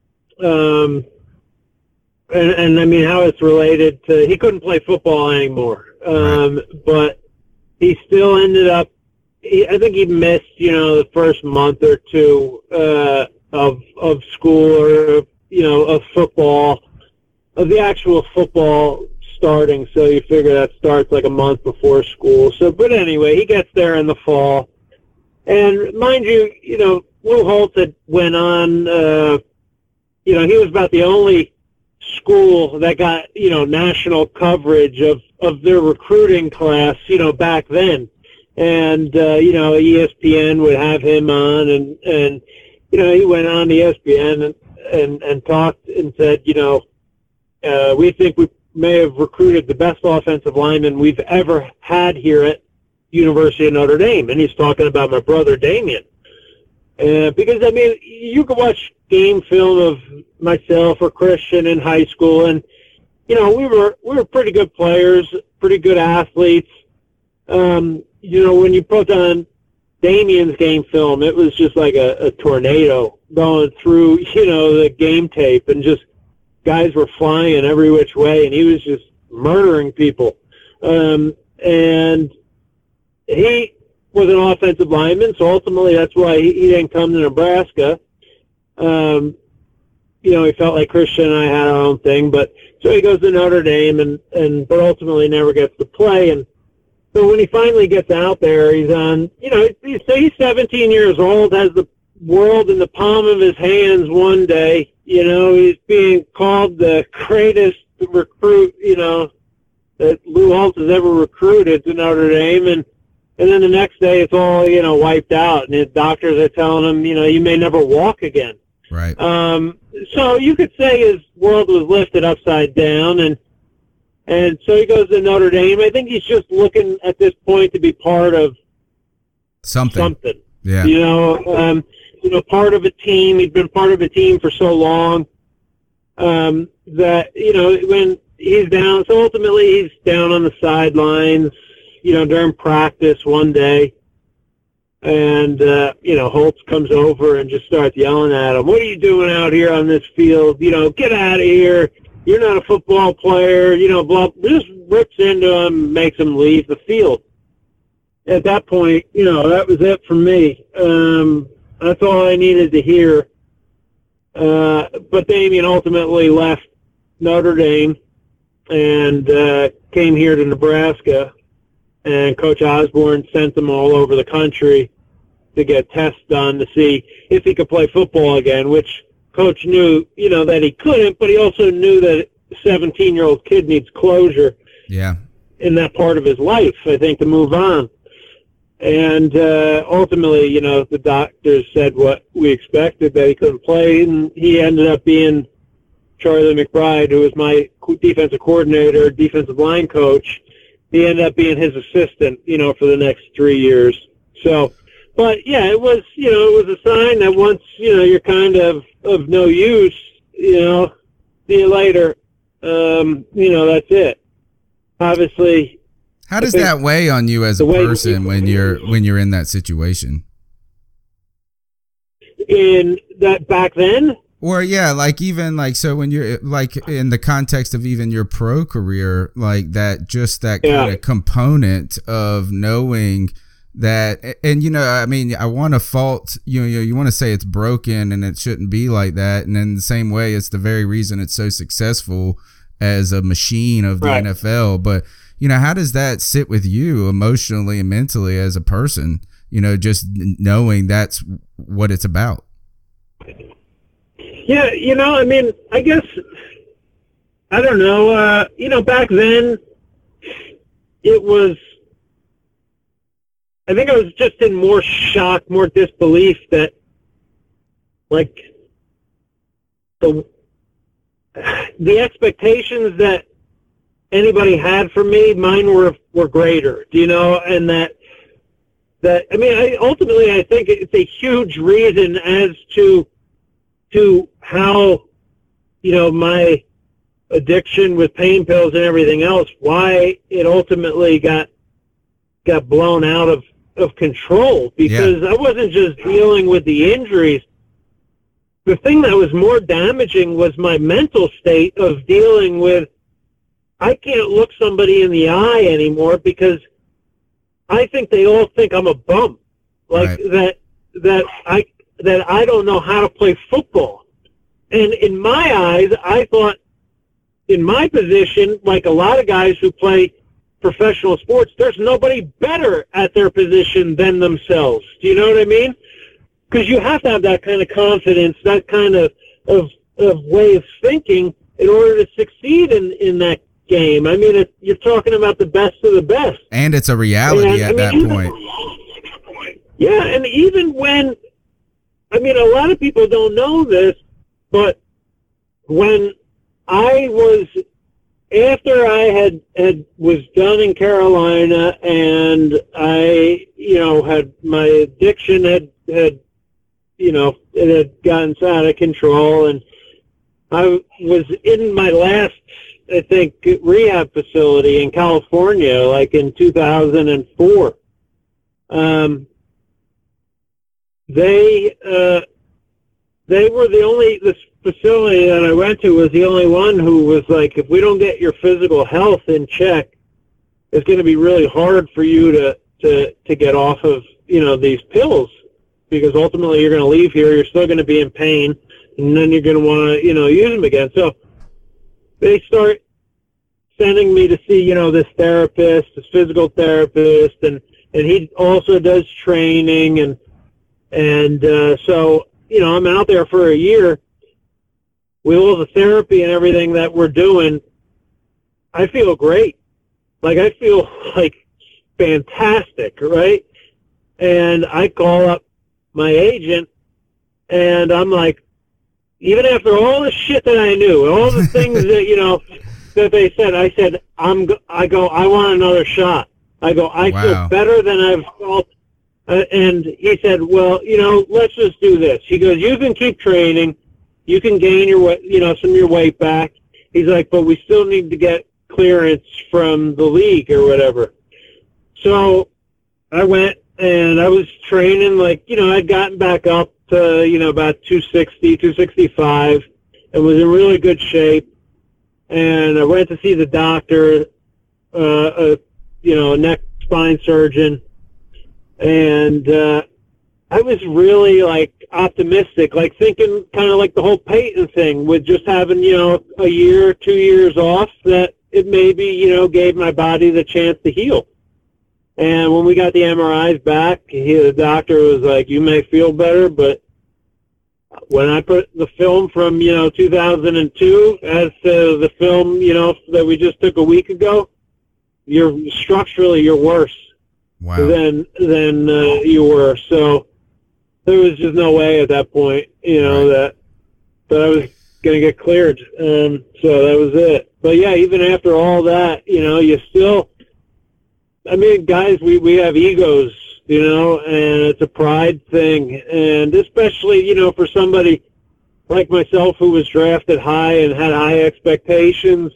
how it's related to, he couldn't play football anymore. Right. But he still ended up, I think he missed, the first month or 2 of school or, of football, of the actual football starting. So you figure that starts like a month before school. So, but anyway, he gets there in the fall. And mind you, Lou Holtz had went on, he was about the only school that got, national coverage of their recruiting class, back then. And, ESPN would have him on and he went on ESPN and talked and said, we think we may have recruited the best offensive lineman we've ever had here at University of Notre Dame. And he's talking about my brother, Damien. Because, you could watch game film of myself or Christian in high school, and, we were pretty good players, pretty good athletes. When you put on Damien's game film, it was just like a tornado going through, the game tape, and just guys were flying every which way, and he was just murdering people. And he was an offensive lineman, so ultimately that's why he didn't come to Nebraska. He felt like Christian and I had our own thing, but so he goes to Notre Dame, but ultimately never gets to play. So when he finally gets out there, he's on, he's 17 years old, has the world in the palm of his hands one day. He's being called the greatest recruit, that Lou Holtz has ever recruited to Notre Dame. And then the next day it's all, wiped out. And his doctors are telling him, you may never walk again. Right. So you could say his world was lifted upside down. And so he goes to Notre Dame. I think he's just looking at this point to be part of something. Yeah. Part of a team. He'd been part of a team for so long that, when he's down, so ultimately he's down on the sidelines, during practice one day. And, Holtz comes over and just starts yelling at him, "What are you doing out here on this field? Get out of here. You're not a football player." Just rips into him, makes him leave the field. At that point, that was it for me. That's all I needed to hear. But Damien ultimately left Notre Dame and came here to Nebraska. And Coach Osborne sent him all over the country to get tests done to see if he could play football again, which Coach knew, that he couldn't, but he also knew that a 17-year-old kid needs closure in that part of his life, I think, to move on. And ultimately, the doctors said what we expected, that he couldn't play, and he ended up being Charlie McBride, who was my defensive coordinator, defensive line coach. He ended up being his assistant, for the next 3 years. So, but yeah, it was a sign that once, you're kind of no use, see you later. That's it. Obviously. How does that weigh on you as a person when you're in that situation? In that back then? Or so when you're like in the context of even your pro career, like that kind of component of knowing that, and I want to fault, you want to say it's broken and it shouldn't be like that. And in the same way, it's the very reason it's so successful as a machine of the NFL. But, how does that sit with you emotionally and mentally as a person, just knowing that's what it's about? Yeah, I guess, I don't know, back then it was, I think I was just in more shock, more disbelief that, like, the expectations that anybody had for me, mine were greater, and ultimately I think it's a huge reason as to how, my addiction with pain pills and everything else, why it ultimately got blown out of control, because I wasn't just dealing with the injuries. The thing that was more damaging was my mental state of dealing with, I can't look somebody in the eye anymore because I think they all think I'm a bum. Like that I don't know how to play football. And in my eyes, I thought in my position, like a lot of guys who play professional sports, there's nobody better at their position than themselves. Do you know what I mean? Because you have to have that kind of confidence, that kind of way of thinking in order to succeed in that game. I mean, you're talking about the best of the best. And it's a reality at that point. Yeah, and even when, a lot of people don't know this, but when I was, after I was done in Carolina and I, had, my addiction had, it had gotten out of control, and I was in my last, I think, rehab facility in California, like in 2004. They were this facility that I went to was the only one who was like, if we don't get your physical health in check, it's going to be really hard for you to get off of, these pills, because ultimately you're going to leave here, you're still going to be in pain, and then you're going to want to, use them again. So they start sending me to see, this therapist, this physical therapist, and he also does training, and so, I'm out there for a year with all the therapy and everything that we're doing. I feel great. Like, I feel like fantastic, right? And I call up my agent, and I'm like, even after all the shit that I knew, all the things that, that they said, I said, I want another shot. I go, I feel better than I've felt. And he said, well, let's just do this. He goes, you can keep training. You can gain your weight, some of your weight back. He's like, but we still need to get clearance from the league or whatever. So I went and I was training, I'd gotten back up to, about 260, 265, and was in really good shape. And I went to see the doctor, a neck spine surgeon, and I was really optimistic, thinking kind of like the whole Peyton thing with just having, a year, 2 years off, that it maybe, gave my body the chance to heal. And when we got the MRIs back, the doctor was like, you may feel better, but when I put the film from, 2002 as to the film, that we just took a week ago, you're worse. Wow. than you were. So there was just no way at that point, that I was going to get cleared. So that was it. But yeah, even after all that, you still, guys, we have egos, and it's a pride thing. And especially, for somebody like myself who was drafted high and had high expectations,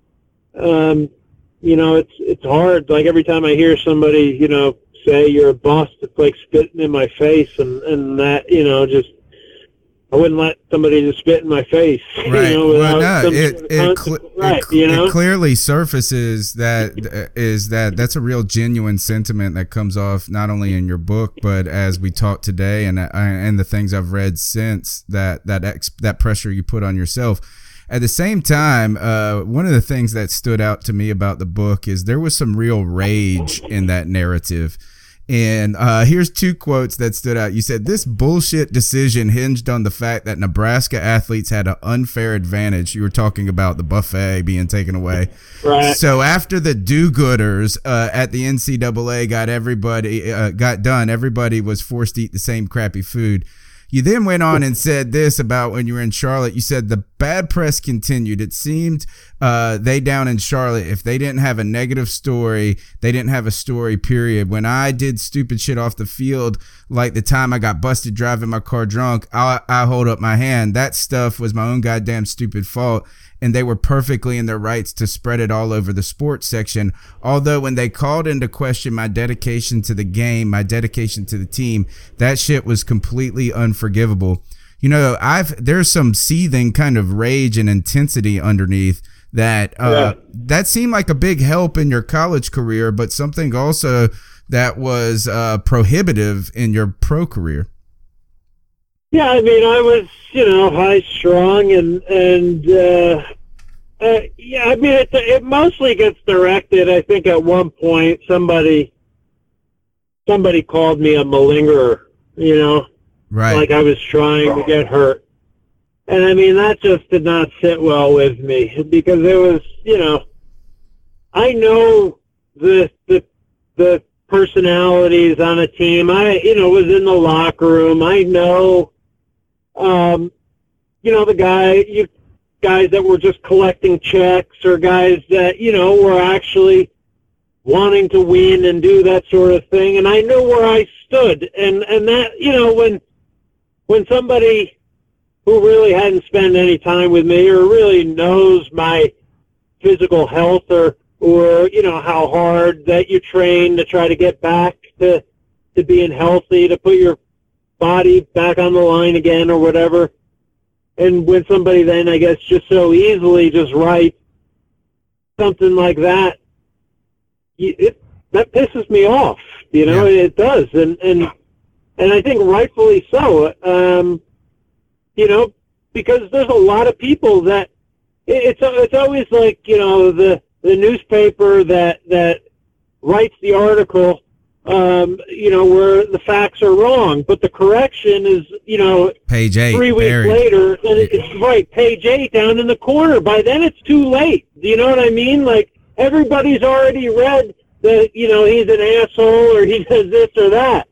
it's hard. Like every time I hear somebody, say you're a bust, it's like spitting in my face, and that, just, I wouldn't let somebody just spit in my face. Right. It clearly surfaces that's a real genuine sentiment that comes off not only in your book, but as we talk today and the things I've read since, that pressure you put on yourself. At the same time, one of the things that stood out to me about the book is there was some real rage in that narrative. And here's two quotes that stood out. You said, this bullshit decision hinged on the fact that Nebraska athletes had an unfair advantage. You were talking about the buffet being taken away. Right. So after the do-gooders at the NCAA got done, everybody was forced to eat the same crappy food. You then went on and said this about when you were in Charlotte. You said the bad press continued. It seemed they down in Charlotte, if they didn't have a negative story, they didn't have a story, period. When I did stupid shit off the field, like the time I got busted driving my car drunk, I hold up my hand. That stuff was my own goddamn stupid fault. And they were perfectly in their rights to spread it all over the sports section. Although when they called into question my dedication to the game, my dedication to the team, that shit was completely unforgivable. There's some seething kind of rage and intensity underneath that. That seemed like a big help in your college career, but something also that was prohibitive in your pro career. Yeah, I was, high strung and it mostly gets directed. I think at one point somebody called me a malingerer, right? Like I was trying to get hurt. And that just did not sit well with me because it was, I know the personalities on a team. I, was in the locker room. I know, the guys that were just collecting checks or guys that, were actually wanting to win and do that sort of thing. And I knew where I stood. And that, when somebody who really hadn't spent any time with me or really knows my physical health or how hard that you train to try to get back to being healthy, to put your body back on the line again or whatever. And when somebody then, I guess, just so easily just writes something like that, that pisses me off. It does. And I think rightfully so. Because there's a lot of people that it's always like, the the newspaper that writes the article, where the facts are wrong, but the correction is, page 8, 3 weeks buried. later, and it's right, page 8 down in the corner. By then it's too late. Do you know what I mean? Like, everybody's already read that, he's an asshole or he does this or that.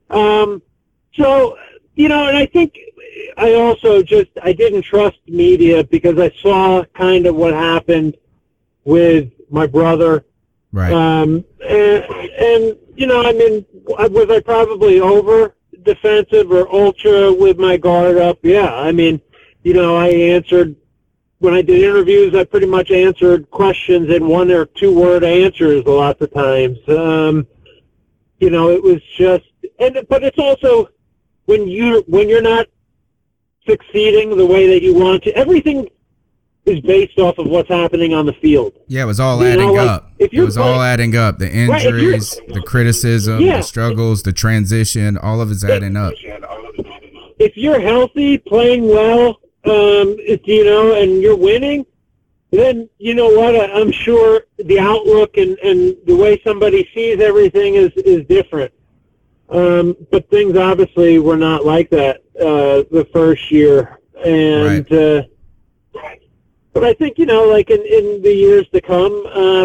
And I think I also I didn't trust media because I saw kind of what happened with my brother. Right. Was I probably over defensive or ultra with my guard up? Yeah. I answered, when I did interviews, I pretty much answered questions in 1 or 2 word answers a lot of times. It was just, but it's also when you're not succeeding the way that you want to, everything is based off of what's happening on the field. Yeah, it was all adding up. It was all adding up. The injuries, the criticism, the struggles, the transition, all of it's adding up. If you're healthy, playing well, and you're winning, then you know what? I'm sure the outlook and the way somebody sees everything is different. But things obviously were not like that the first year. And right. But I think, like in the years to come,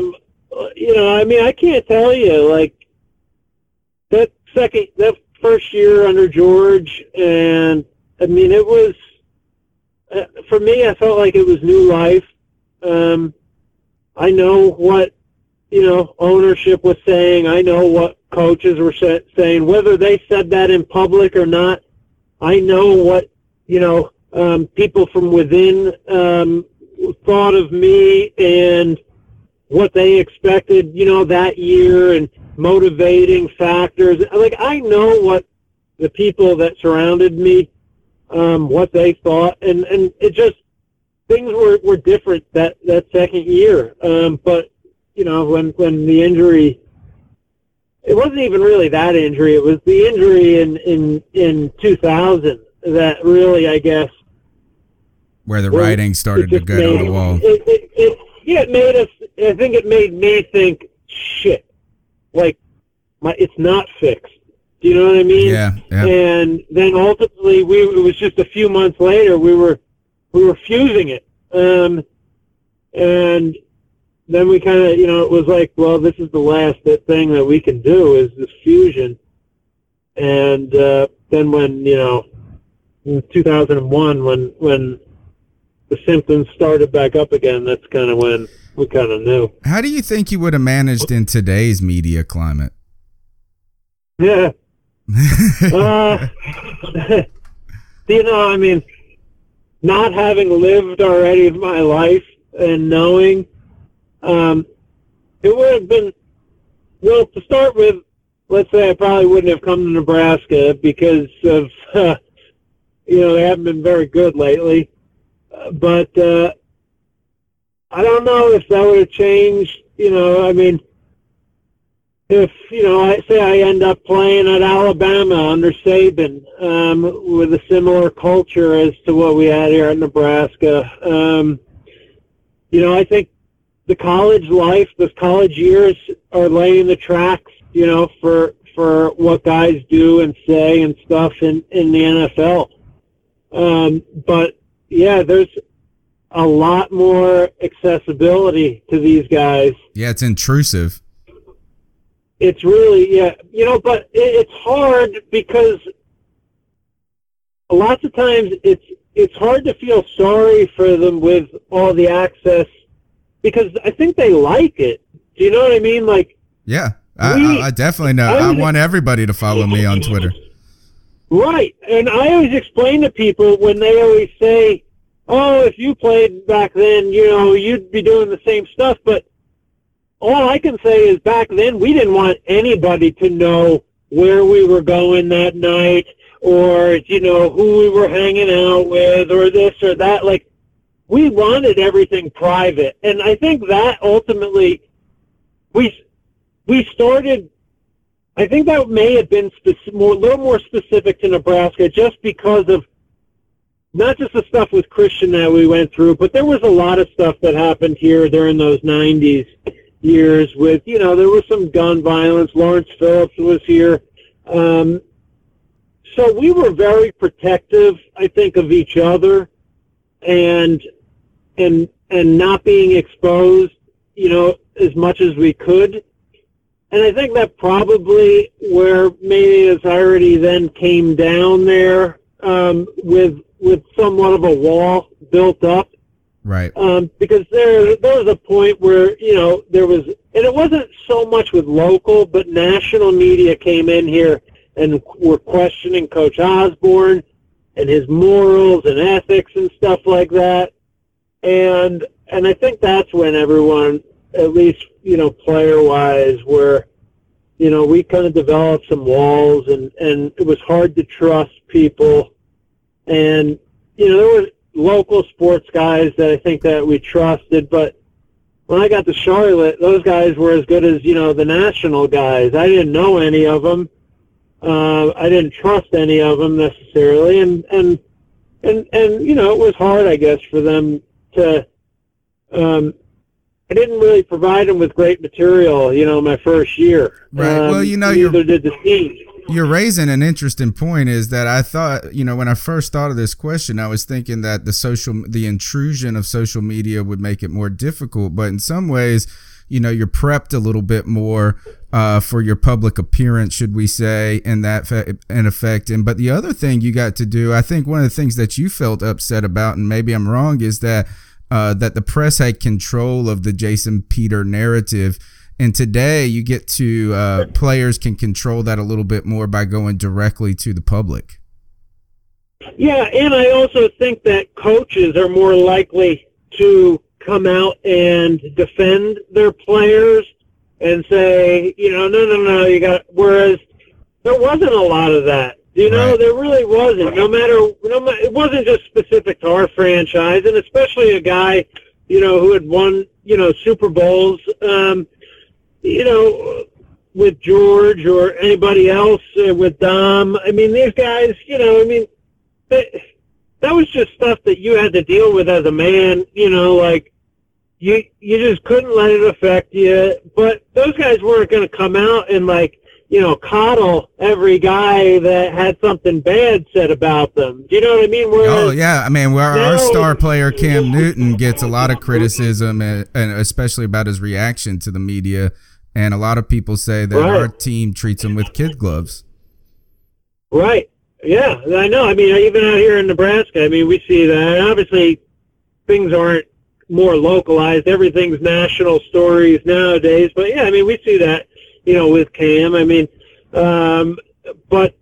I can't tell you, like, that first year under George, and, it was, for me, I felt like it was new life. I know what, ownership was saying. I know what coaches were saying, whether they said that in public or not. I know what, people from within thought of me and what they expected, that year, and motivating factors. Like, I know what the people that surrounded me, what they thought, and it just, things were different that second year. But, when the injury, it wasn't even really that injury, it was the injury in 2000 that really, I guess, where the writing started to go on the wall. It made us, I think it made me think, shit, like, it's not fixed. Do you know what I mean? Yeah. And then ultimately, it was just a few months later, we were fusing it. And then we kind of, it was like, well, this is the last thing that we can do is this fusion. And then when, in 2001, when the symptoms started back up again, that's kind of when we kind of knew. How do you think you would have managed in today's media climate? Yeah. Not having lived already my life and knowing, it would have been, to start with, let's say I probably wouldn't have come to Nebraska because of, they haven't been very good lately. But I don't know if that would have changed, if, I end up playing at Alabama under Saban, with a similar culture as to what we had here at Nebraska. I think the college life, the college years are laying the tracks, for what guys do and say and stuff in the NFL. But yeah, there's a lot more accessibility to these guys. Yeah, it's intrusive. It's really, but it's hard because lots of times it's hard to feel sorry for them with all the access because I think they like it. Do you know what I mean? Like, yeah, I definitely know. I want everybody to follow me on Twitter. Right. And I always explain to people when they always say, oh, if you played back then, you'd be doing the same stuff. But all I can say is back then we didn't want anybody to know where we were going that night or, who we were hanging out with or this or that. Like, we wanted everything private. And I think that ultimately we started, I think that may have been a little more specific to Nebraska just because of not just the stuff with Christian that we went through, but there was a lot of stuff that happened here during those 90s years with, there was some gun violence. Lawrence Phillips was here. So we were very protective, I think, of each other and not being exposed, as much as we could. And I think that probably where maybe anxiety then came down there, with somewhat of a wall built up. Right. Because there was a point where, there was, and it wasn't so much with local, but national media came in here and were questioning Coach Osborne and his morals and ethics and stuff like that. And I think that's when everyone, at least, player-wise, where, we kind of developed some walls and it was hard to trust people. And, there were local sports guys that I think that we trusted, but when I got to Charlotte, those guys were as good as, the national guys. I didn't know any of them. I didn't trust any of them necessarily. And it was hard, I guess, for them to, I didn't really provide them with great material, my first year. Right. Well, neither did the team. You're raising an interesting point is that I thought, when I first thought of this question, I was thinking that the intrusion of social media would make it more difficult. But in some ways, you're prepped a little bit more for your public appearance, should we say, in effect. But the other thing you got to do, I think one of the things that you felt upset about, and maybe I'm wrong, is that the press had control of the Jason Peter narrative. And today you get to players can control that a little bit more by going directly to the public. Yeah, and I also think that coaches are more likely to come out and defend their players and say, no, you got. Whereas there wasn't a lot of that. Right. There really wasn't. No matter, it wasn't just specific to our franchise, and especially a guy, who had won, Super Bowls. With George or anybody else, with Dom. I mean, these guys, that was just stuff that you had to deal with as a man, like you just couldn't let it affect you. But those guys weren't going to come out and coddle every guy that had something bad said about them. Do you know what I mean? Whereas, yeah. I mean, our star player, Cam Newton, gets a lot of criticism, and especially about his reaction to the media. And a lot of people say that our team treats him with kid gloves. Right. Yeah, I know. I mean, even out here in Nebraska, we see that. And obviously, things aren't more localized. Everything's national stories nowadays. But, yeah, we see that, with Cam. But,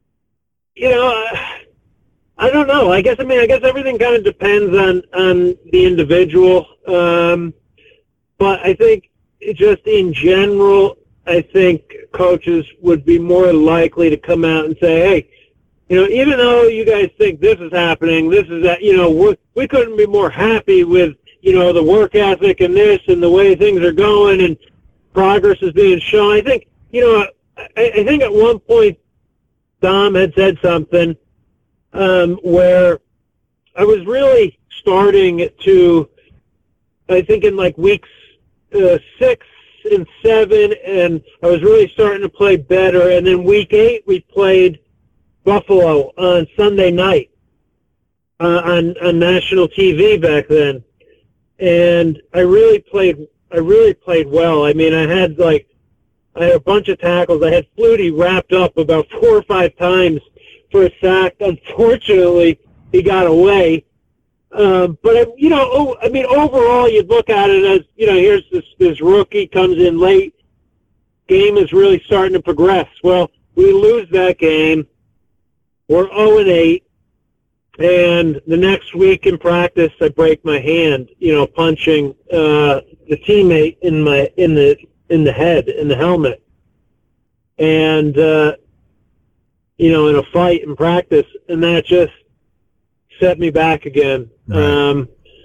I don't know. I guess everything kind of depends on the individual. But I think just in general, I think coaches would be more likely to come out and say, hey, even though you guys think this is happening, this is that, we couldn't be more happy with, the work ethic and this and the way things are going and progress is being shown. I think, I think at one point Dom had said something where I was really starting to, I think in weeks 6 and 7, and I was really starting to play better. And then week 8, we played Buffalo on Sunday night on national TV back then, and I really played well. I had a bunch of tackles. I had Flutie wrapped up about 4 or 5 times for a sack. Unfortunately, he got away. But overall, you'd look at it as, here's this rookie comes in late. Game is really starting to progress. Well, we lose that game. We're 0-8, and the next week in practice, I break my hand, punching the teammate in the head, in the helmet, and in a fight in practice, and that just set me back again. Right.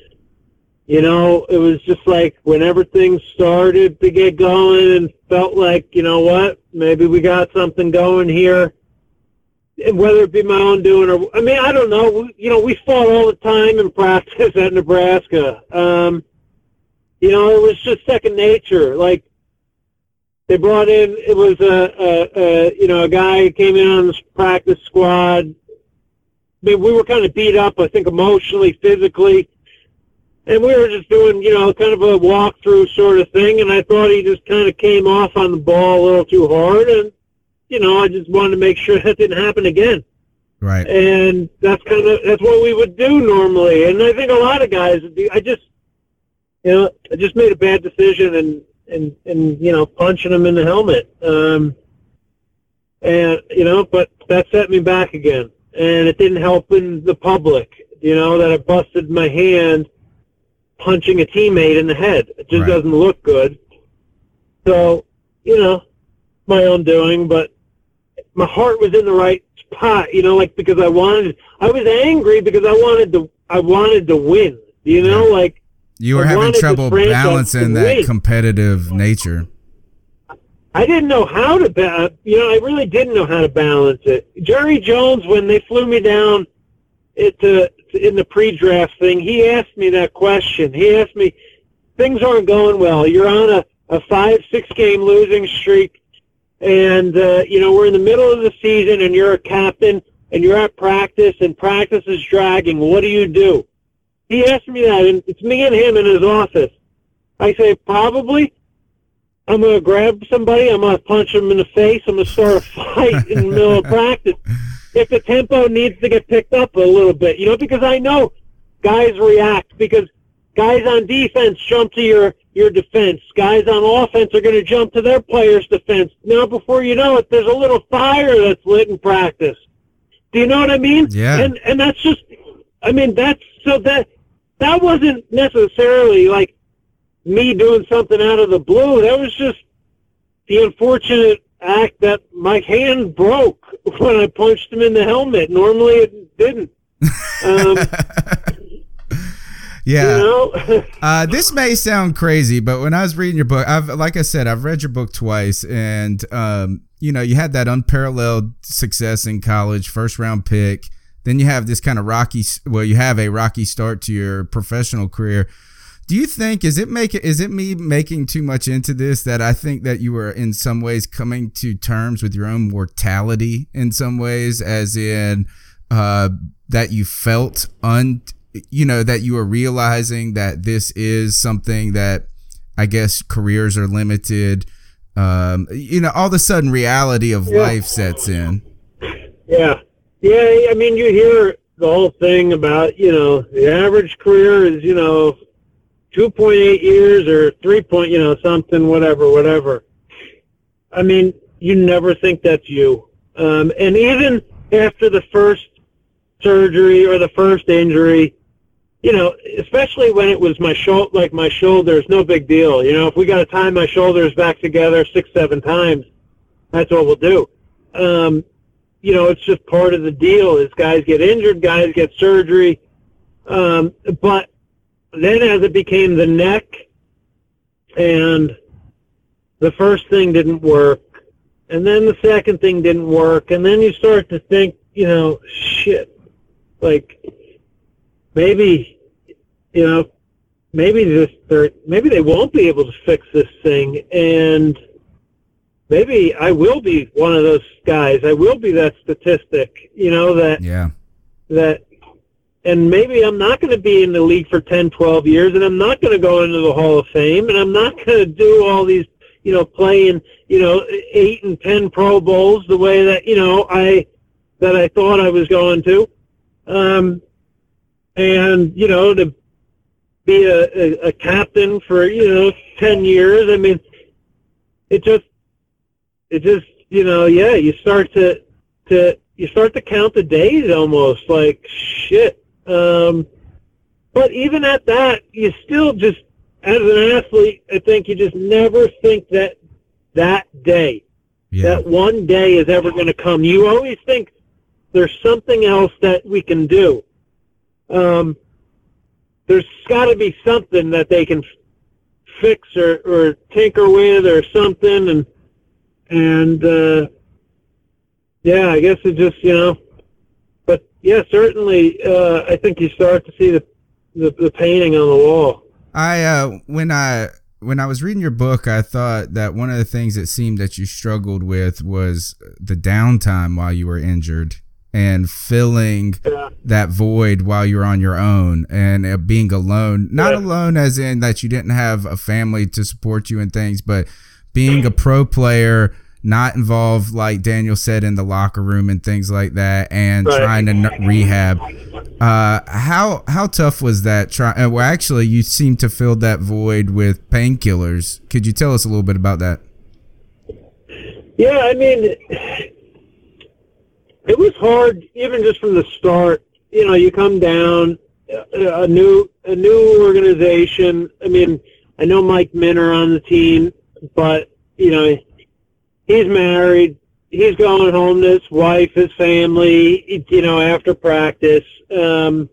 It was just like whenever things started to get going and felt like, maybe we got something going here, whether it be my own doing or, I mean, I don't know. We fought all the time in practice at Nebraska. It was just second nature. Like, they brought in, it was a guy who came in on the practice squad. I mean, we were kind of beat up, I think, emotionally, physically. And we were just doing, kind of a walkthrough sort of thing. And I thought he just kind of came off on the ball a little too hard. And, I just wanted to make sure that didn't happen again. Right. And that's what we would do normally. And I think a lot of guys would do. I just made a bad decision and punching him in the helmet. But that set me back again. And it didn't help in the public, that I busted my hand punching a teammate in the head. It just doesn't look good. So, my own doing, but my heart was in the right spot, because I was angry because I wanted to win, like you were having trouble balancing that competitive nature. I didn't know how to I really didn't know how to balance it. Jerry Jones, when they flew me down in the pre-draft thing, he asked me that question. He asked me, things aren't going well. You're on a 5-6 game losing streak. And, we're in the middle of the season and you're a captain and you're at practice and practice is dragging. What do you do? He asked me that, and it's me and him in his office. I say, probably I'm going to grab somebody. I'm going to punch him in the face. I'm going to start a fight in the middle of practice. If the tempo needs to get picked up a little bit, because I know guys react because guys on defense jump to your defense. Guys on offense are going to jump to their player's defense. Now, before you know it, there's a little fire that's lit in practice. Do you know what I mean? Yeah. And that's just, that wasn't necessarily like me doing something out of the blue. That was just the unfortunate act that my hand broke when I punched him in the helmet. Normally it didn't. Yeah. This may sound crazy, but when I was reading your book, I've read your book twice, and you had that unparalleled success in college, first round pick. Then you have this kind of you have a rocky start to your professional career. Do you think, is it me making too much into this, that I think that you were in some ways coming to terms with your own mortality in some ways, as in that you felt that you were realizing that this is something that, I guess, careers are limited. All of a sudden reality of life sets in. Yeah. Yeah. I mean, you hear the whole thing about, the average career is, 2.8 years or 3 something, whatever. I mean, you never think that's you. And even after the first surgery or the first injury, especially when it was my shoulders, no big deal. If we got to tie my shoulders back together 6-7 times, that's what we'll do. It's just part of the deal is guys get injured, guys get surgery. But then as it became the neck and the first thing didn't work, and then the second thing didn't work, and then you start to think, shit, like, maybe they won't be able to fix this thing, and maybe I will be one of those guys. I will be that statistic, and maybe I'm not going to be in the league for 10, 12 years, and I'm not going to go into the Hall of Fame, and I'm not going to do all these, playing, 8 and 10 Pro Bowls the way that, I thought I was going to. And, to be a captain for, 10 years. I mean, it just, you start to count the days almost, like, shit. But even at that, you still just, as an athlete, I think you just never think that day, that one day is ever going to come. You always think there's something else that we can do. There's got to be something that they can fix or tinker with or something, and yeah, I guess it just, but yeah, certainly, I think you start to see the painting on the wall. When I was reading your book, I thought that one of the things it seemed that you struggled with was the downtime while you were injured and filling that void while you're on your own and being alone. Not alone as in that you didn't have a family to support you and things, but being a pro player, not involved, like Daniel said, in the locker room and things like that, and trying to rehab. How tough was that? Well, actually, you seem to fill that void with painkillers. Could you tell us a little bit about that? Yeah, I mean, it was hard even just from the start. You come down a new organization. I mean, I know Mike Minner on the team, but he's married. He's going home to his wife, his family, after practice. You're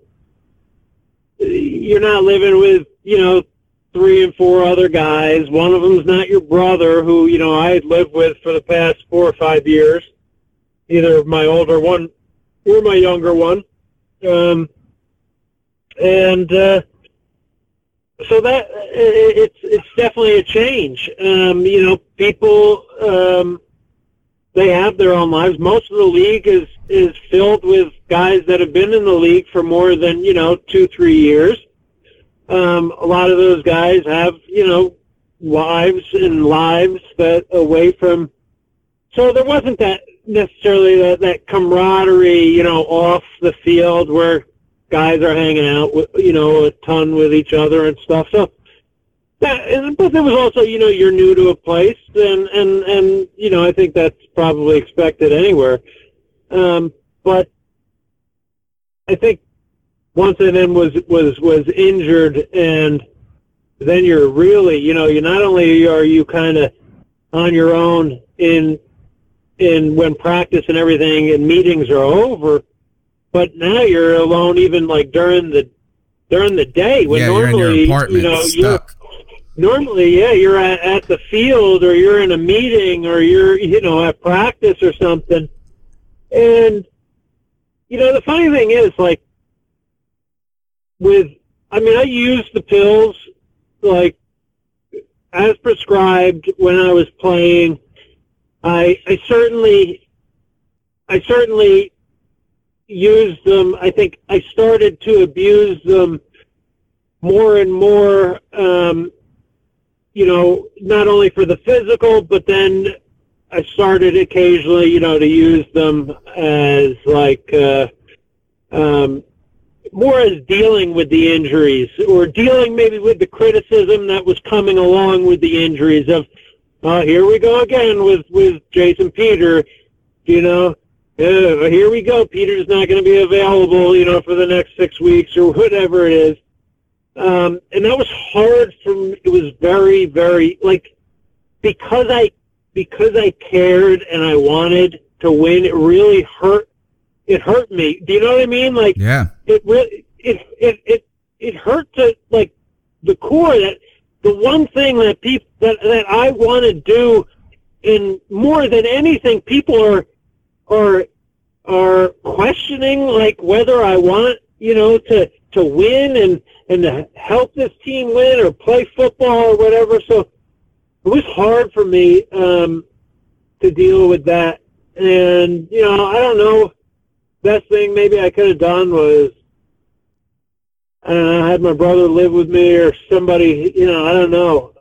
not living with, 3 and 4 other guys. One of them's not your brother, who, I had lived with for the past 4 or 5 years, either my older one or my younger one. So that it's definitely a change. People, they have their own lives. Most of the league is filled with guys that have been in the league for more than 2-3 years. A lot of those guys have wives and lives that away from. So there wasn't that necessarily that camaraderie off the field where guys are hanging out with a ton with each other and stuff. So but there was also you're new to a place and I think that's probably expected anywhere. But I think once I then was injured, and then you're really you not only are you kind of on your own in when practice and everything and meetings are over, but now you're alone even like during the day when normally you're in your apartment, stuck. Normally, you're at the field or you're in a meeting or you're at practice or something. And the funny thing is, like, I used the pills like as prescribed when I was playing. I certainly used them. I think I started to abuse them more and more, not only for the physical, but then I started occasionally, to use them as like, more as dealing with the injuries or dealing maybe with the criticism that was coming along with the injuries of, here we go again with Jason Peter, here we go. Peter's not going to be available, for the next 6 weeks or whatever it is. And that was hard for me. It was very, very, like, because I cared and I wanted to win, it really hurt. It hurt me. Do you know what I mean? Like, yeah. It really, it hurt to, like, the core that the one thing that people, that I want to do in more than anything, people are questioning, like, whether I want, to win and to help this team win or play football or whatever. So it was hard for me to deal with that. And, I don't know, best thing maybe I could have done was, I don't know, I had my brother live with me or somebody, I don't know.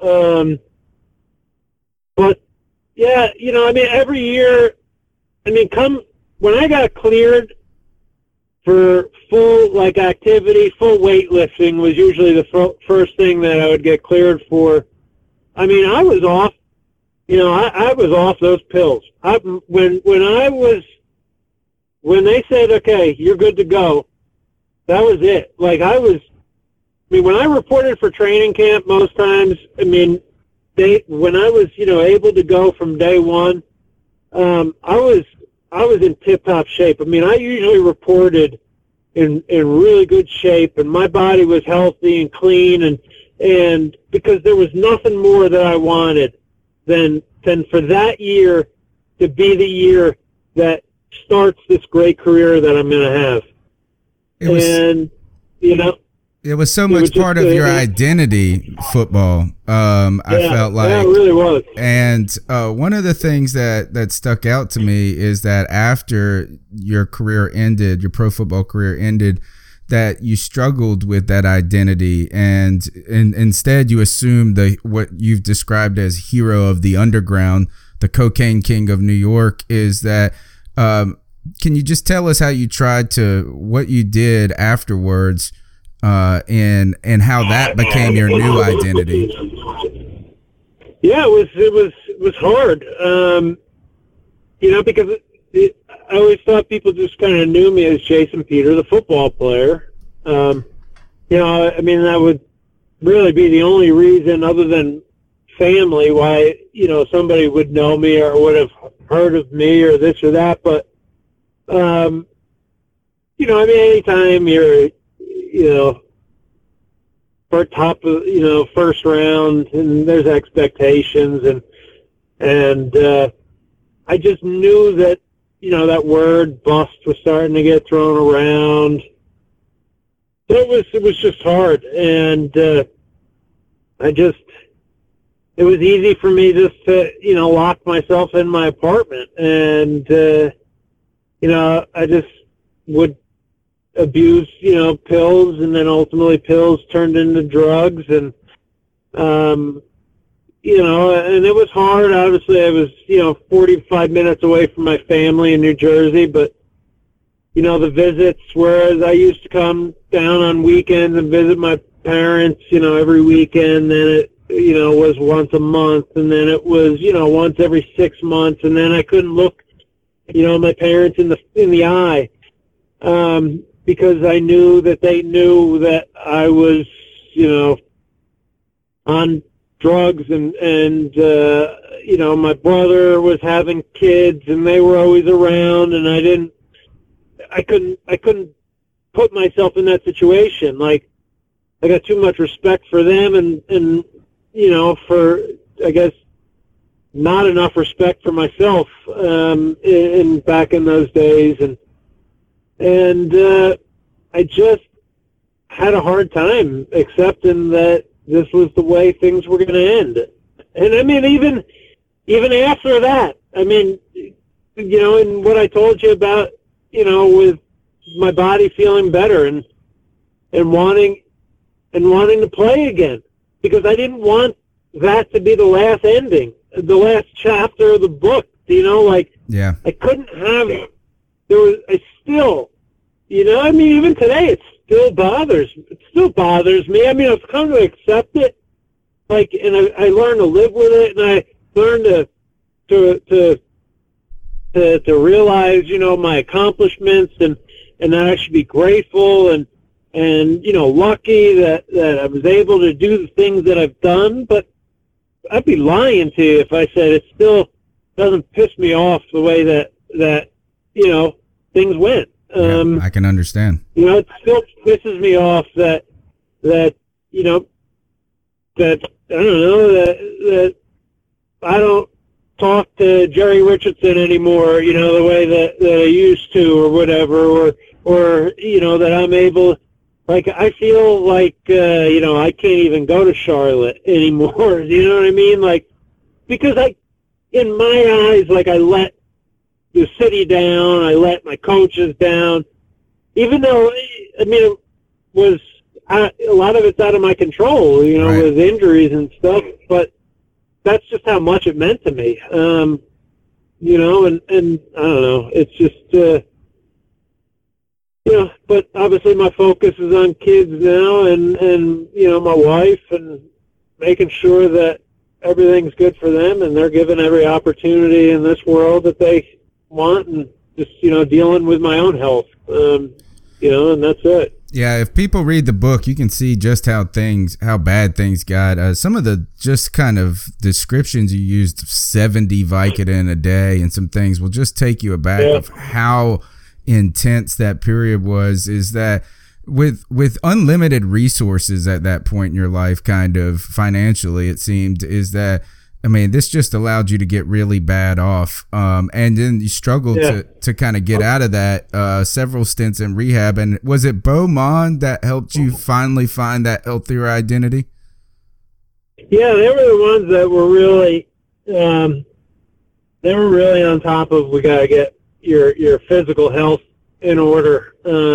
But, yeah, every year, when I got cleared for full, like, activity, full weightlifting was usually the first thing that I would get cleared for. I was off, I was off those pills. When they said, okay, you're good to go, that was it. Like, when I reported for training camp most times, when I was, able to go from day one, I was in tip-top shape. I usually reported in really good shape, and my body was healthy and clean, and because there was nothing more that I wanted than for that year to be the year that starts this great career that I'm going to have. It was, and, you know, it was so much part of your identity, football. I felt like, yeah, it really was. And one of the things that stuck out to me is that after your career ended, your pro football career ended, that you struggled with that identity, and instead you assumed what you've described as hero of the underground, the cocaine king of New York. Is that can you just tell us how you tried to, what you did afterwards, and how that became your new identity? Yeah, it was hard, you know, because I always thought people just kind of knew me as Jason Peter, the football player. You know, I mean, that would really be the only reason, other than family, why, you know, somebody would know me or would have heard of me or this or that. But, you know, I mean, anytime you're, you know, for top of, you know, first round, and there's expectations, and I just knew that, you know, that word bust was starting to get thrown around. So it was just hard, and it was easy for me just to, you know, lock myself in my apartment, and you know, I just would abuse, you know, pills, and then ultimately pills turned into drugs, and you know, and it was hard. Obviously, I was, you know, 45 minutes away from my family in New Jersey, but, you know, the visits, whereas I used to come down on weekends and visit my parents, you know, every weekend, then it, you know, was once a month, and then it was, you know, once every 6 months, and then I couldn't look, you know, my parents in the eye, because I knew that they knew that I was, you know, on drugs, and you know, my brother was having kids, and they were always around, and I couldn't put myself in that situation. Like, I got too much respect for them, and you know, for, I guess, not enough respect for myself, in back in those days, and I just had a hard time accepting that this was the way things were going to end. And I mean, even after that, I mean, you know, and what I told you about, you know, with my body feeling better and wanting to play again, because I didn't want that to be the last ending, the last chapter of the book, you know, like, yeah, I couldn't have, I still, you know, I mean, even today, it still bothers me. I mean, I've come to accept it, like, and I learned to live with it, and I learned to realize, you know, my accomplishments, and that I should be grateful and you know, lucky that I was able to do the things that I've done. But I'd be lying to you if I said it still doesn't piss me off the way that you know, things went. Yeah, I can understand. You know, it still pisses me off that you know, that I don't know, that I don't talk to Jerry Richardson anymore, you know, the way that I used to, or whatever, or you know, that I'm able, like, I feel like you know, I can't even go to Charlotte anymore. You know what I mean? Like, because in my eyes, like, I let the city down, I let my coaches down, even though, I mean, it was, a lot of it's out of my control, you know, right, with injuries and stuff, but that's just how much it meant to me. You know, and I don't know, it's just, you know, but obviously my focus is on kids now, and you know, my wife, and making sure that everything's good for them, and they're given every opportunity in this world that they want, and just, you know, dealing with my own health, you know, and that's it. Yeah, if people read the book, you can see just how bad things got. Some of the just kind of descriptions you used, 70 Vicodin a day and some things, will just take you aback of how intense that period was. Is that with unlimited resources at that point in your life, kind of financially, it seemed, is that I mean, this just allowed you to get really bad off, and then you struggled to kind of get out of that. Several stints in rehab, and was it Beaumont that helped you finally find that healthier identity? Yeah, they were the ones that were really, they were really on top of. We got to get your physical health in order.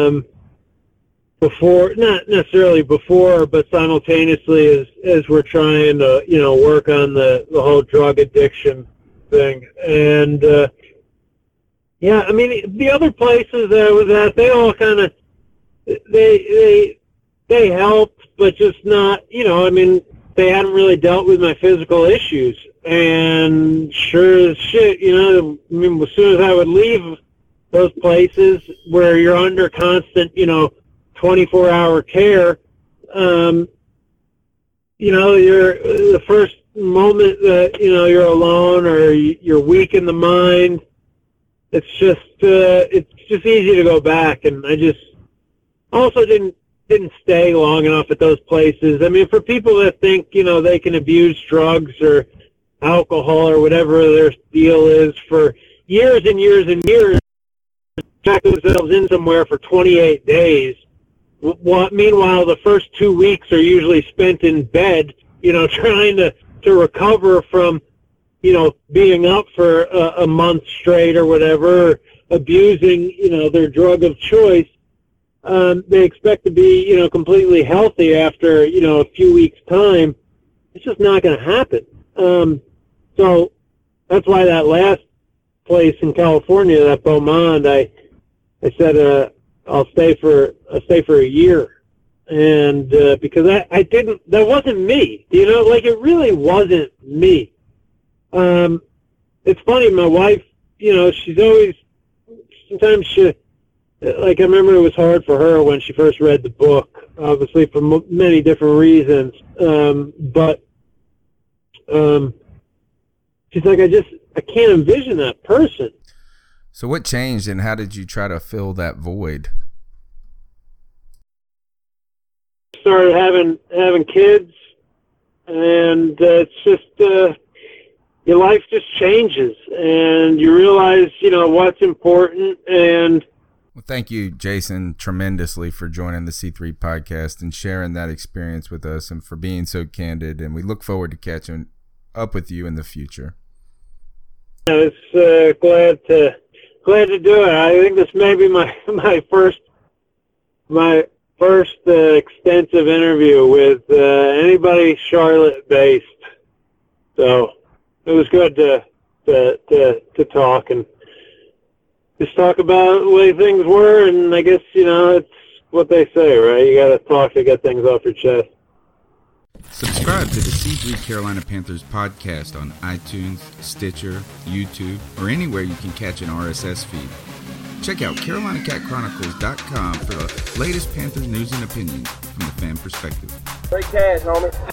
Before, not necessarily before, but simultaneously as we're trying to, work on the whole drug addiction thing. And, I mean, the other places that I was at, they all kind of, they helped, but just not, I mean, they hadn't really dealt with my physical issues. And sure as shit, I mean, as soon as I would leave those places where you're under constant, 24-hour care, you're the first moment that, you're alone or you're weak in the mind, it's just easy to go back. And I just also didn't stay long enough at those places. I mean, for people that think, they can abuse drugs or alcohol or whatever their deal is for years and years and years, pack themselves in somewhere for 28 days. Meanwhile, the first 2 weeks are usually spent in bed, trying to recover from, being up for a month straight or whatever, abusing, their drug of choice. They expect to be, completely healthy after, a few weeks' time. It's just not going to happen. So that's why that last place in California, that Beaumont, I said, I'll stay for a year, and because that wasn't me, it really wasn't me. It's funny, my wife, she's always, sometimes I remember it was hard for her when she first read the book, obviously for many different reasons, but she's like, I can't envision that person. So what changed, and how did you try to fill that void? Started having kids, and it's just your life just changes, and you realize what's important. And well, thank you, Jason, tremendously for joining the C3 podcast and sharing that experience with us, and for being so candid. And we look forward to catching up with you in the future. I was glad to do it. I think this may be my first extensive interview with anybody Charlotte-based. So it was good to talk and just talk about the way things were. And I guess it's what they say, right? You got to talk to get things off your chest. Subscribe to the C3 Carolina Panthers podcast on iTunes, Stitcher, YouTube, or anywhere you can catch an RSS feed. Check out CarolinaCatChronicles.com for the latest Panthers news and opinions from the fan perspective. Great cash, homie.